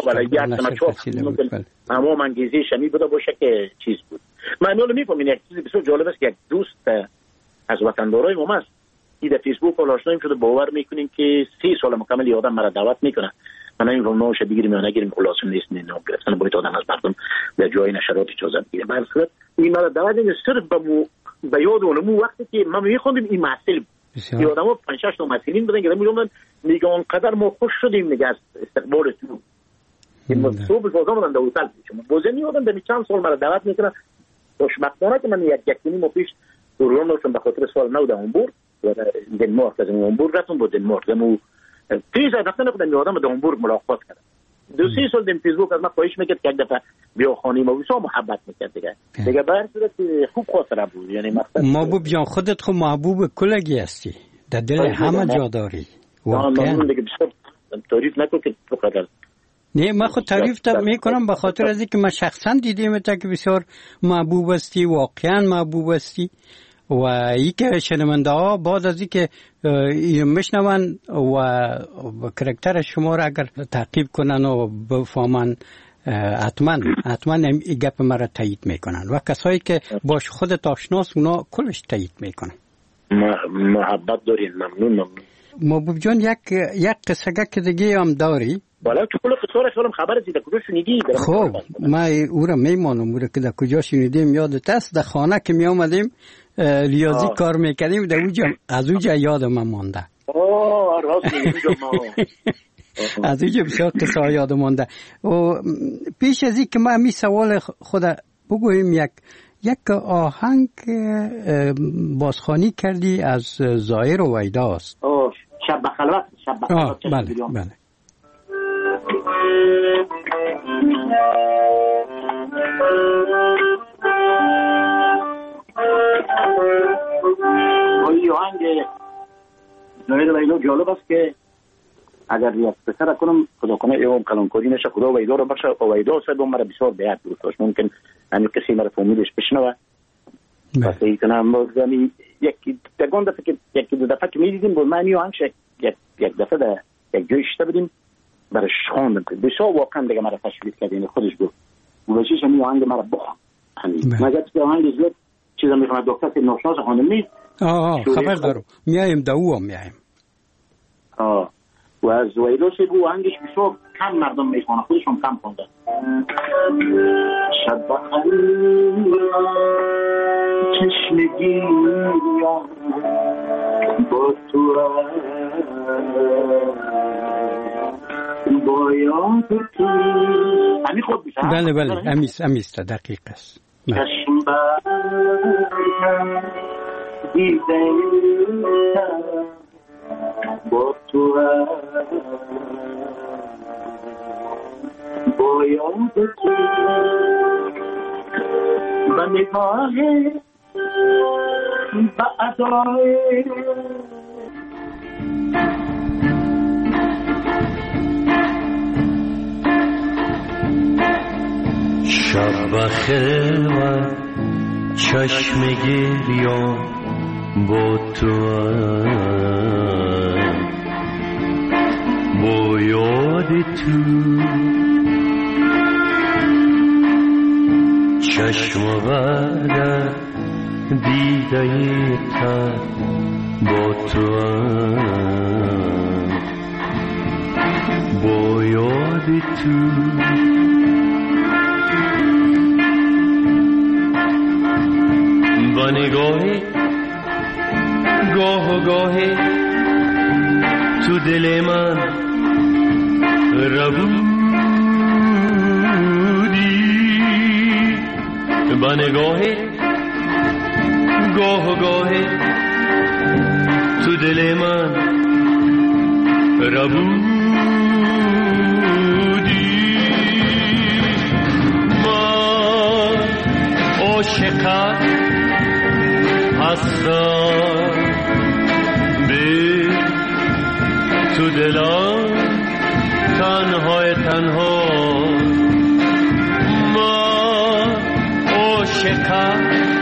اما منگیزی شمی بوده باشه که چیز بود. من حالا میفهمم یک چیز بسیار جالب است که یک دوست از وطندارای ما است این در فیسبوک آشناییم شده باور میکنیم که 3 سال مکمل آدم مرا دعوت میکنه. من این رو نوش بگیریم یا نگیریم خلاص نیست نه گرفتن باید آدم از مردم در جای نشرات اجازه بگیره. مثلا این مرا دعوت صرف به یاد اونم وقتی که ما میخوندیم این محصول یا آدم‌ها 5-6 تا مسئولین بودن که میگن میگه اونقدر ما خوش شدیم میگه از استقبال تو که ما صبح بازم در هتل بودیم. بازم یادم در چند سال مرا دعوت میکنه. خوشبختانه که من یک ماه پیش دوران داشتم به خاطر سال نو در هامبورگ و دنمارک از هامبورگ رفتم با دنمارک دمو 3 ساعت رفتن بودم یادم در هامبورگ ملاقات کردم. 2-3 سال دم فیسبوک از ما خواهش میکرد که یک دفعه بیا خانه ما وسا محبت میکرد دیگه بر صورت خوب خاطره بود. یعنی محبوب جان خودت خو محبوب کلگی هستی در دل همه جا داری واقعا دیگه بسیار تعریف نکن که تو قدر نه من خود تعریف میکنم به خاطر از اینکه من شخصا دیدم تا که بسیار محبوب هستی، واقعا محبوب هستی و ای که شنونده ها بعد از اینکه میشنون و کاراکتر شما را اگر تعقیب کنن و بفهمن حتما این گپ مرا تایید میکنن و کسایی که باش خودت آشناس اونا کلش تایید میکنن. محبت دارین. ممنون. محبوب جان یک قصه که دیگه هم داری؟ بالا تو کل قصه خیالم خبر از کجا شنیدی؟ خب ما او را میمانم او را که در کجا شنیدیم یادت است؟ در خانه که می آمدیم ریاضی کار میکردیم در اونجا از اونجا یادم مانده. راست میگی. از اینجا بسیار قصه ها یاد مانده. و پیش از این که ما می سوال خود بگویم یک آهنگ بازخوانی کردی از ظاهر و ویداست. شب بخلوت. بله. این آهنگ ظاهر و ویدا جالب است که اگر یک پسر کنم خدا کنه ایوام کلانکاری نشه خدا ویدا رو بخشه و ویدا صاحب مرا بسیار بیاد دوست ممکن همین قصه مرا فامیلش بشنوه پس این کنم بازمی یک دگان دفعه که یک دو دفعه که میدیدیم بود من این آهنگ یک دفعه در یک جای شده بدیم برش خواندم بسیار واقعا دیگه مرا تشویق کرد یعنی خودش بود بودشیش همین آهنگ مرا بخوام مگر که آهنگ زیاد چیزا میخوام دکتر که ناشناس خواندم نیست خبر دارم میایم دو میایم و از ویدوسی بو آهنگش بسیار کم مردم میخوانه خودشون کم خونده شب بخیر چشمگی با تو با یاد تو همی خود بیشه بله همیسته دقیق است چشم برکم دیده با تو با یاد تو و نگاه و ادای شب بخیر و چشم گریان با تو با یاد تو چشم ورد دیده تر با تو با یاد تو با نگاهی گاه و گاهی تو دل من ربودی با نگاهی گاه و گاهی تو دل من ربودی من عاشقم هستم به تو دلم تنها من عاشقم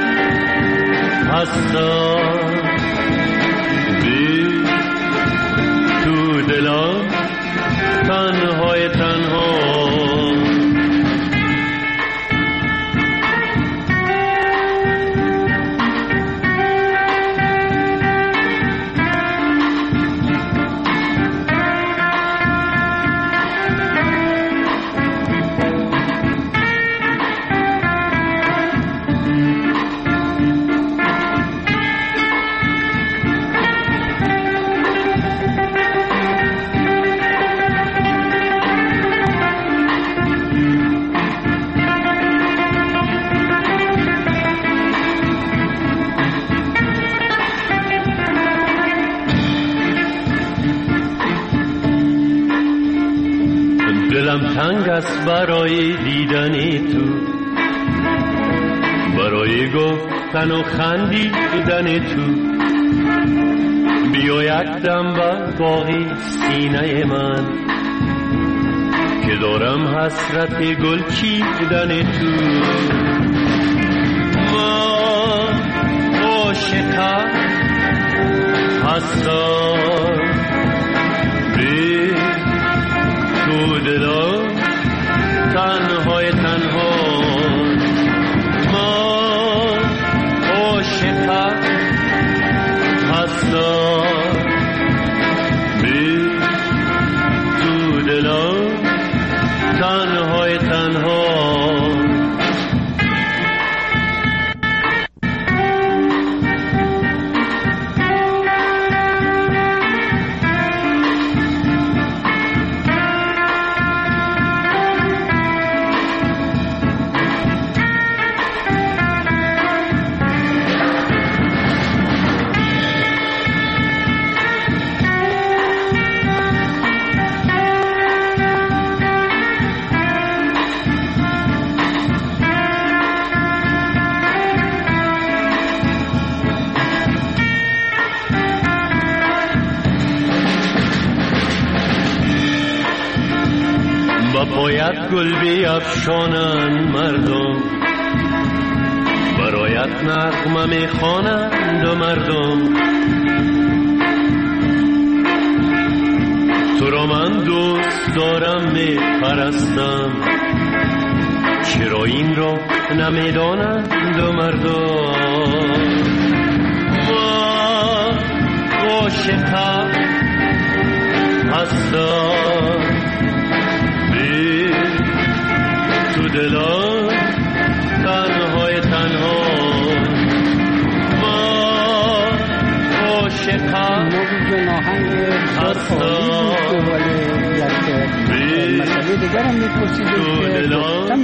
هستم به تو دلم تنها تنگ است برای دیدن تو برای گفتن و خندیدن تو بیا یک دم بر باقی سینه من که دارم حسرت گل چیدن تو. من عاشقم هستم بی تو دلم تنهای تنها. من عاشقم هستم بی تو دلم تنهای تنها. باید گل بیفشانند مردم، برایت نغمه میخوانند و مردم. تو را من دوست دارم میپرستم، چرا این را نمیدانند و مردم. من عاشقم هستم تو دلم تنهای تنها. من عاشقم هستم بی تو دلم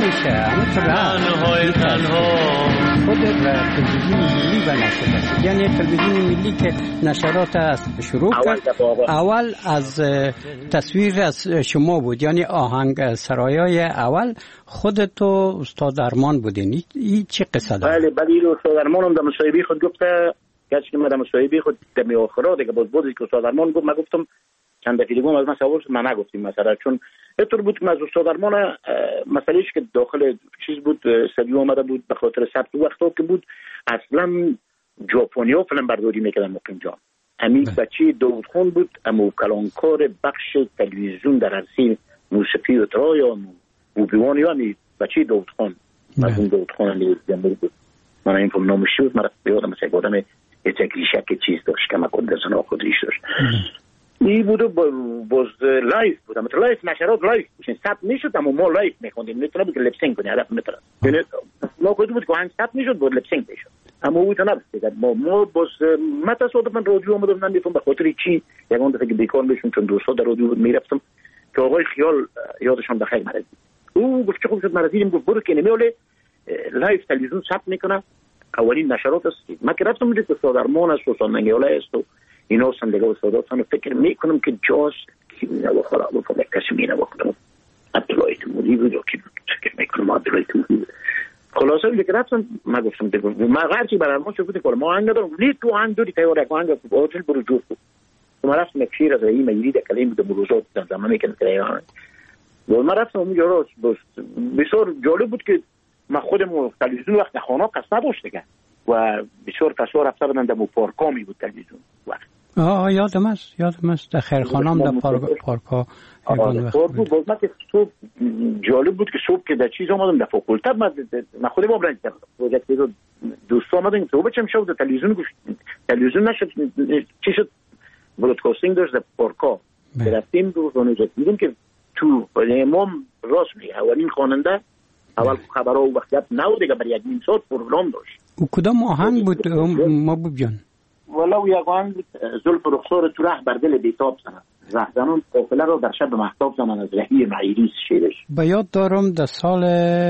تنهای تنها. خودت و تلویزیون ملی و نشرات، یعنی تلویزیون ملی که نشرات است شروع کرد، اول از تصویر از شما بود، یعنی آهنگ سرایای اول خودت و استاد ارمان بودین. این چه قصه داره؟ بله استاد ارمان هم در مصاحبه خود گفته، کسی که من در مصاحبه خود در آخرا دیگه بودی که استاد ارمان گفت، من گفتم چند دفعه دیگه از من سوال من نگفتیم مثلا، چون اینطور بود که از استاد ارمان مسئلهش که داخل چیز بود استودیو آمده بود به خاطر ثبت وقتا که بود اصلا ژاپنیا فیلم برداری میکردن مقیم جان. همین بچه داوود خان بود، اما کلانکار بخش تلویزیون در عرصه موسیقی و ترا یا موبیوان، یا همین بچه داوود خان مرحوم داوود خان جنبی بود. من این فیلم نامش بود، من یادم مثلا آدم اتکریشک چیز داشت که من کند زنا خودریش داشت. این بود باز لایف بود، مثلا لایف نشرات لایف میشن ثبت میشد، اما ما لایف میخوندیم، نمیتونه بود که لپسینگ کنی هدف میتونه. یعنی ما خود بود که آهنگ ثبت میشد بود لپسینگ میشد، اما او تو نبود. ما باز من تصادفا رادیو اومدم نمیفهم به خاطر چی، یگان دفعه که بیکار میشم چون دوستا در رادیو میرفتم که آقای خیال یادشان بخیر مرضی، او گفت چه خوب شد مرضی، گفت برو که نمیاله لایف تلویزیون ثبت میکنه، اولین نشرات است. من که رفتم اونجا که استاد ارمان است و استاد ننگیاله است و اینا سندگاه استاداتان فکر میکنم که جاست کی نبا خراب و کسی می نبا کنم عبدالله تیموری بود و کی فکر میکنم عبدالله تیموری. خلاصه اونجا که رفتم من گفتم من غرچی برای ارمان شد بودی که ما آهنگ ندارم لی تو آهنگ داری تایوار یک آهنگ آجل برو جور بود. من رفتم یک شیر از رایی مجری در کلیم بوده مروزات زمان میکنم که رایی آهنگ و من رفتم اونجا را بسیار جالب بود که من خودم تلویزیون وقت خانه قصد نداشت دیگه و بسیار کسا رفته بودن در پارکامی بود تلویزیون وقت. یادم است در خیرخانه هم در پارکا بود. من که صبح جالب بود که صبح که در چیز آمدم در فاکولته من خودم برنج کردم پروژکت رو دوست آمدن که صبح چم شد تلویزیون نشد چی شد برودکاستینگ داشت در پارکا رفتیم روزانه دیدیم که تو امام راست میگه اولین خواننده اول خبرها و وقت نو دیگه برای یک نیم ساعت پروگرام داشت. و کدام آهنگ بود محبوب جان؟ والا یک آهنگ بود زلف رخسار تو ره بر دل بیتاب زنند، رهزنان قافله را در شب مهتاب زنند، از رهی معیری شیرش. به یاد دارم در سال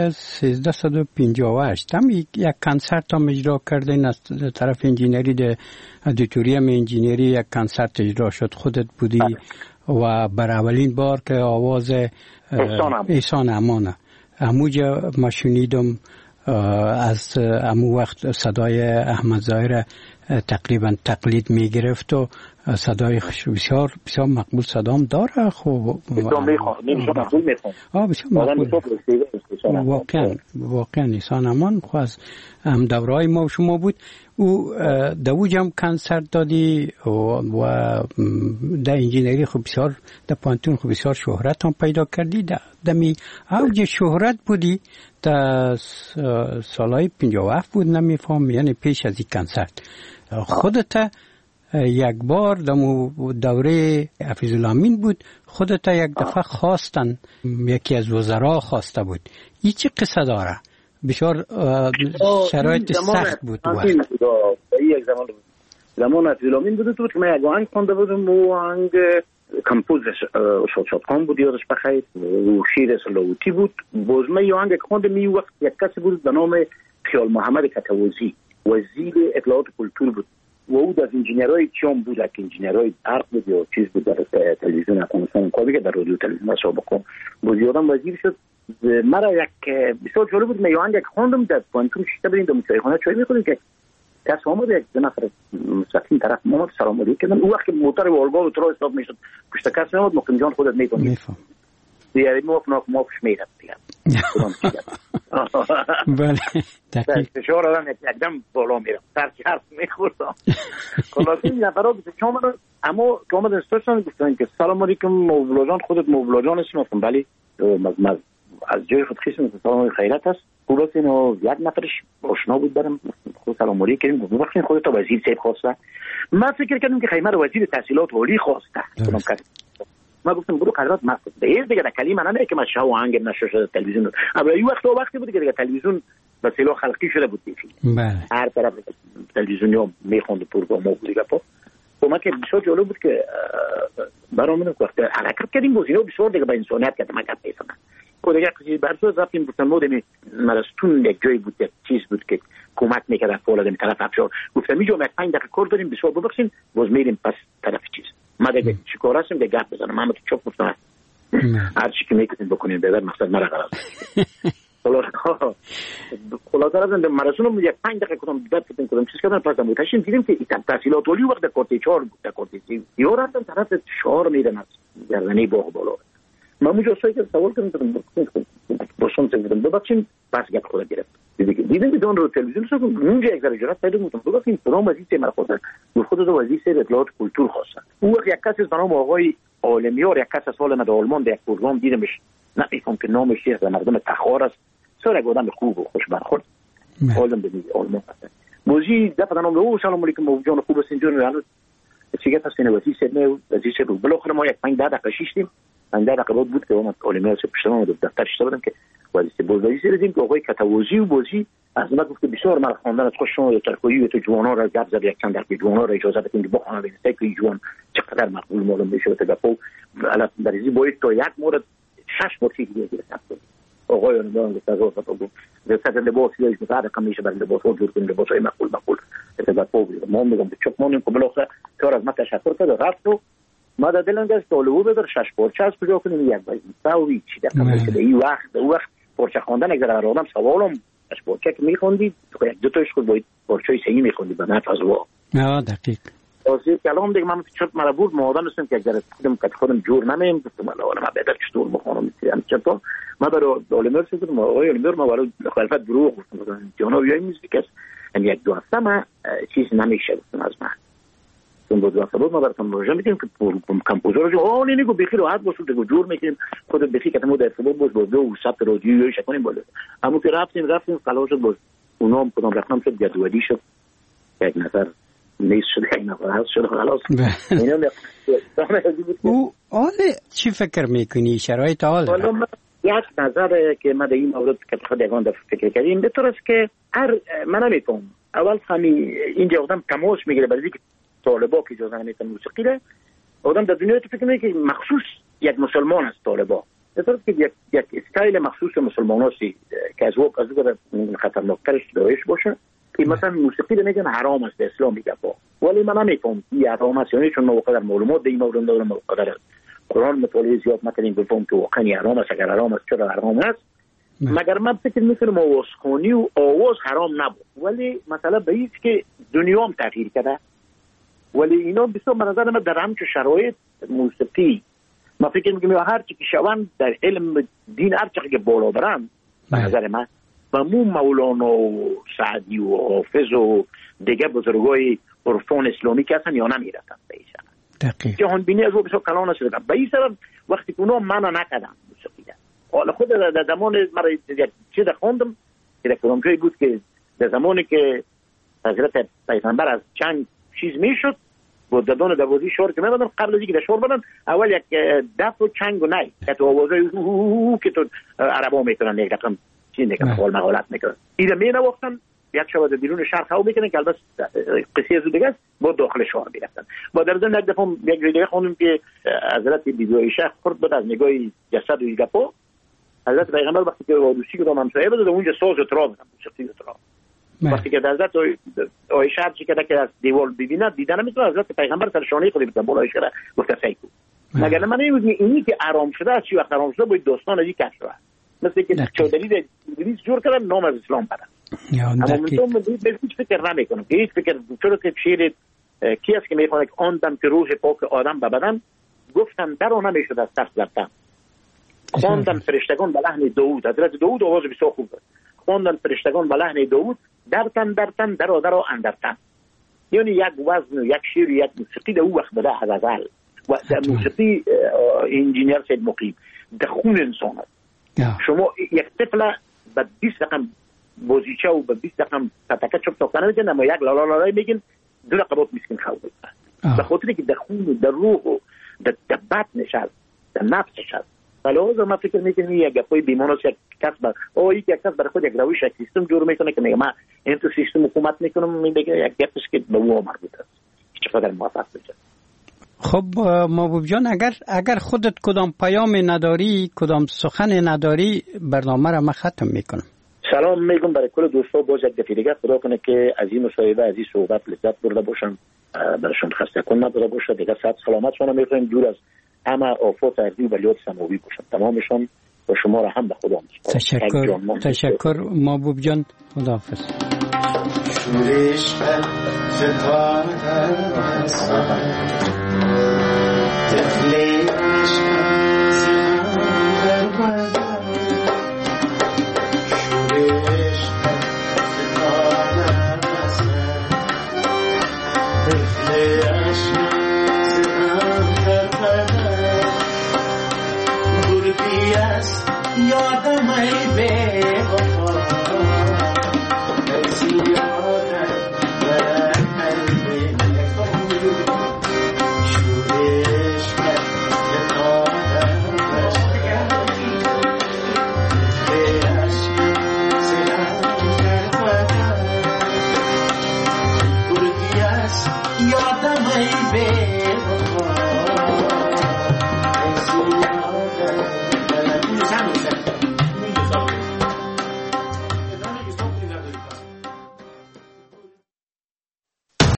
1358 هم یک کنسرت هم اجرا کردین از طرف انجینری در ادیتوریم انجینری، یک کنسرت اجرا شد خودت بودی و بر اولین بار که آواز احسان امانه هموجا ما شنیدم از امو وقت صدای احمد ظاهر تقریبا تقلید میگرفت و صدای بسیار بسیار مقبول صدام داره. خب بسیار مقبول میخوام بسیار مقبول واقعا نیسان امان خو از هم دورهای ما و شما بود. او دوج هم کنسرت دادی و در انجینری خب بسیار در پانتون خب بسیار شهرت هم پیدا کردی. دمی اوج شهرت بودی در سالهای 57 بود نمیفهم، یعنی پیش از این کنسرت خودت یک بار در دوره حفیظ الامین بود، خودت یک دفعه خواستن، یکی از وزرا خواسته بود. این چه قصه داره؟ بسیار شرایط سخت بود. یک زمان حفیظ الامین بود که من یک آهنگ خونده بودم و آهنگ کمپوز شادخان بود یادش بخیر و شیر سلاوتی بود. باز من یه آهنگ خوندم می وقت یک کسی بود به نام خیال محمد کتوازی، وزیر اطلاعات کلتور بود و او از انجینرهای چیام بود، که انجینرهای برق بود یا چیز بود در تلویزیون افغانستان کاری که در رادیو تلویزیون سابقا بود. یادم وزیر شد. مرا یک بسیار جالب بود. من یه آهنگ خوندم در پانتون شیشته بریم در موسیقیخانه چای می‌خوریم که کس آمد یک نفر مستقیم طرف ما سلام علیکم کردن. اون وقت که موتور والگا و ترا حساب میشد پشت کس میاد مقیم جان خودت می‌کنی دیگه ما خوش میرفت دیگه. بله دقیق فشار آدم یکدم بالا میرم سرچی حرف میخوردم. خلاصه این نفرات که آمدن اما که آمدن استرسان گفتن که سلام علیکم مولا جان، خودت مولا جان اسم گفتم بله از جای خود خیستم سلام خیرت هست. خلاصه اینو یک نفرش آشنا بود برم خود سلام علیکم گفتم ببخشید خودت وزیر صاحب خواسته. من فکر کردم که خیمه رو وزیر تحصیلات عالی خواسته. ما گفتم برو قدرت مقصد دیگه در کلمه نه که ما شو آهنگ نشده تلویزیون. اما یه وقتی بود که دیگه تلویزیون به سلاح خلقی شده بود دیگه. بله هر طرف تلویزیونیا میخوند پروگرام و دیگه با ما که بسیار جالب بود که برامون وقت حرکت کردیم گزینه بسیار دیگه با انسانیت که ما گپ می‌زدن. خود دیگه کسی برسو رفتیم گفتن ما دمی مرستون یک جایی بود یک چیز بود که کمک می‌کرد فولاد این طرف افشار. گفتم میجو ما 5 دقیقه کار داریم بسیار ببخشید باز میریم پس طرف چیز. ما دیگه چیکار هستیم دیگه گپ بزنم. ما تو چوب گفتم هر چی که میکنین بکنین به مقصد مرا قرار. خلاصه راستن مراسم یک 5 دقیقه کردم بعد کردم چیز کردم پس متشین دیدیم که تحصیلات عالی وقت کارت 4 بود کارت 3 یا رفتن طرف شعار میدن از گردنی باغ بالا. من اونجا که سوال کردم باشون گفتم ببخشید پس گپ خود گرفت. دیدیم که دون رو تلویزیون شد اونجا یک ذره جرأت پیدا کردم ببخشید فرام وزیر مرا خواستن خود رو وزیر اطلاعات کلتور خواستن. اون وقت یک کسی به نام آقای عالمیار یک کس از حال مد آلمان در یک پروگرام دیدمش نمیفهم که نامش چیه مردم تخار است سر آدم خوب و خوش برخورد حالم بدید آلمان هست موزی دفعه نام او سلام علیکم جان خوب است اینجا الان چیگه پس این وزیر سه بالاخره ما یک 5 دقیقه شیشتیم 5 دقیقه بود که اومد عالمیار سه پشت ما دفتر شده بودم که وزیر دیدیم که آقای کتوازی و بازی از ما گفت بسیار مرا خواندن از خوش شما ترکویی و تو جوانا را گپ زد یک چند دقیقه جوانا را اجازه بدین که بخوانم ببینید که جوان چقدر مقبول معلوم میشه تا گپو الان در این باید تا یک مورد 6 بار چیزی گرفت آقای اون گفت از وقت بود در لباس یا مثلا کم میشه برای لباس و جور کنیم لباسای مقبول تا گپو ما میگم چوب مونیم که بالاخره کار از ما تشکر کرد رفت و ما در دلم داشت طالبو بدر 6 پارچه از کجا کنیم یک باید ساوی چی دقیقه این وقت پارچه خواندن اگر در آدم سوالم از پارچه که میخوندید یک دو تاش خود باید پارچه صحیح میخوندید به نفع از وا دقیق واسه کلام دیگه من چرت مرا بود ما آدم هستم که اگر خودم جور نمیم گفتم والله ما بهتر چطور بخونم میتونم چطور ما برای عالمیار شدم آقای عالمیار ما برای مخالفت دروغ گفتم جناب یای موزیک است یک دو هفته ما چیز نمیشه گفتم از من اون دو هفته بود ما براتون مراجعه میکنیم که کمپوزر رو نگو بخی راحت باشید دیگه جور میکنیم خود بخی که ما در ارتباط باز دو ثبت رادیویی شکنیم بالا اما که رفتیم خلاص شد باز اونام کدام رفتم شد جدولی شد یک نفر نیست شده یک نفر هست شده خلاص او حال چی فکر میکنی شرایط حال یک نظر که ما در این مورد که خود یکان در فکر کردیم به طور است که من نمیفهم اول همین اینجا آدم تماس میگیره برای که طالبا که اجازه نمیتن موسیقی ره آدم در دنیا تو فکر میکنه که مخصوص یک مسلمان است طالبا به طور که یک استایل مخصوص مسلمان هستی که از وقت از خطرناکترش داعش باشه که مثلا موسیقی رو میگن حرام است اسلام میگه با ولی من نمیفهم این حرام است یعنی چون موقع در معلومات به این مورد ندارم موقع در قرآن مطالعه زیاد نکنیم بفهم که واقعا حرام است اگر حرام است چرا حرام است مگر من فکر میکنم آوازخوانی و آواز حرام نبود، ولی مثلا به این که دنیا هم تغییر کرده، ولی اینا بسیار به نظر من در همچه شرایط موسیقی ما فکر میکنم هر چی که شوند در علم دین هر چی که بالا برن به نظر من و مولانا و سعدی و حافظ و دیگه بزرگای عرفان اسلامی که هستن یا نمیرسن به این سبب جهان بینی از او بسیار کلان شده. به این سبب وقتی که اونا منع نکردن موسیقی حالا خود در زمان مرا چیز خوندم که در کلامجایی بود که در زمانی که حضرت پیغمبر از چنگ چیز میشد با ددان دوازی شور که میبادن قبل از اینکه در شور بدن اول یک دف و چنگ و نی که تو آوازهای که تو عربا میکنن یک رقم چیز میکنن حال مقالت میکنن ایده می نواختن یک شب بیرون شهر خواه میکنن که البته قصه از دیگه است با داخل شهر میرفتن. با در ضمن یک دفعه یک دیگه خوندم که حضرت بیبی شیخ خورد بود از نگاه جسد و گپا حضرت پیغمبر وقتی که وادوسی که همسایه بود اونجا ساز و تراب موسیقی و تراب وقتی که حضرت عایشه هر چی که از دیوال ببینه دیدن نمیتونه حضرت پیغمبر سر شانه خودی بزن بالا عایشه را گفته سیکو مگر من نمیگم اینی که آرام شده از چی وقت آرام شده باید داستان ازی کش شده مثل که چودری در انگلیس جور کردن نام از اسلام بدن اما من به هیچ فکر نمیکنم که هیچ فکر چرا که شیر کی است که میخواند آن دم که روح پاک آدم ببدن گفتن درو نمیشد از ترس زدن خواندن فرشتگان به لحن داوود حضرت داوود آواز بسیار خوب داشت خواندن فرشتگان به لحن داوود درتن درا اندرتن یعنی یک وزن و یک شیر و یک موسیقی در او وقت بده از ازل و در موسیقی انجینیر سید مقیم در خون انسان هست شما یک طفل به 20 رقم بازیچه و به 20 رقم تتکه چوب ساختنه میگن اما یک لالالالای میگن 2 رقبات میسکن خواه بگن به خاطری که در خون و در روح و در بطنش هست در نفسش هست فلوز ما فکر میکنم یک گپای بیمانوس یک کس یک کس برای خود یک روش یک سیستم جور میکنه که میگه من این تو سیستم حکومت میکنم میگه یک گپش که به او مربوط است چقدر موفق بشه. خب محبوب جان اگر خودت کدام پیام نداری کدام سخن نداری برنامه را من ختم میکنم. سلام میگم برای کل دوستا باز یک دفعه دیگه خدا کنه که از این مصاحبه از این صحبت لذت برده باشن براشون خسته کن نبوده باشه دیگه صحت سلامت شما میخوایم دور از همه آفات ارضی و بلیات سماوی باشن تمامشان و شما را هم به خدا تشکر محبوب جان خداحافظ. شورش ستار در مسان تفلیش سیان در بزن شورش ستار در مسان تفلیش سیان در بزن بردی است یادم ای به وفا یادم ای به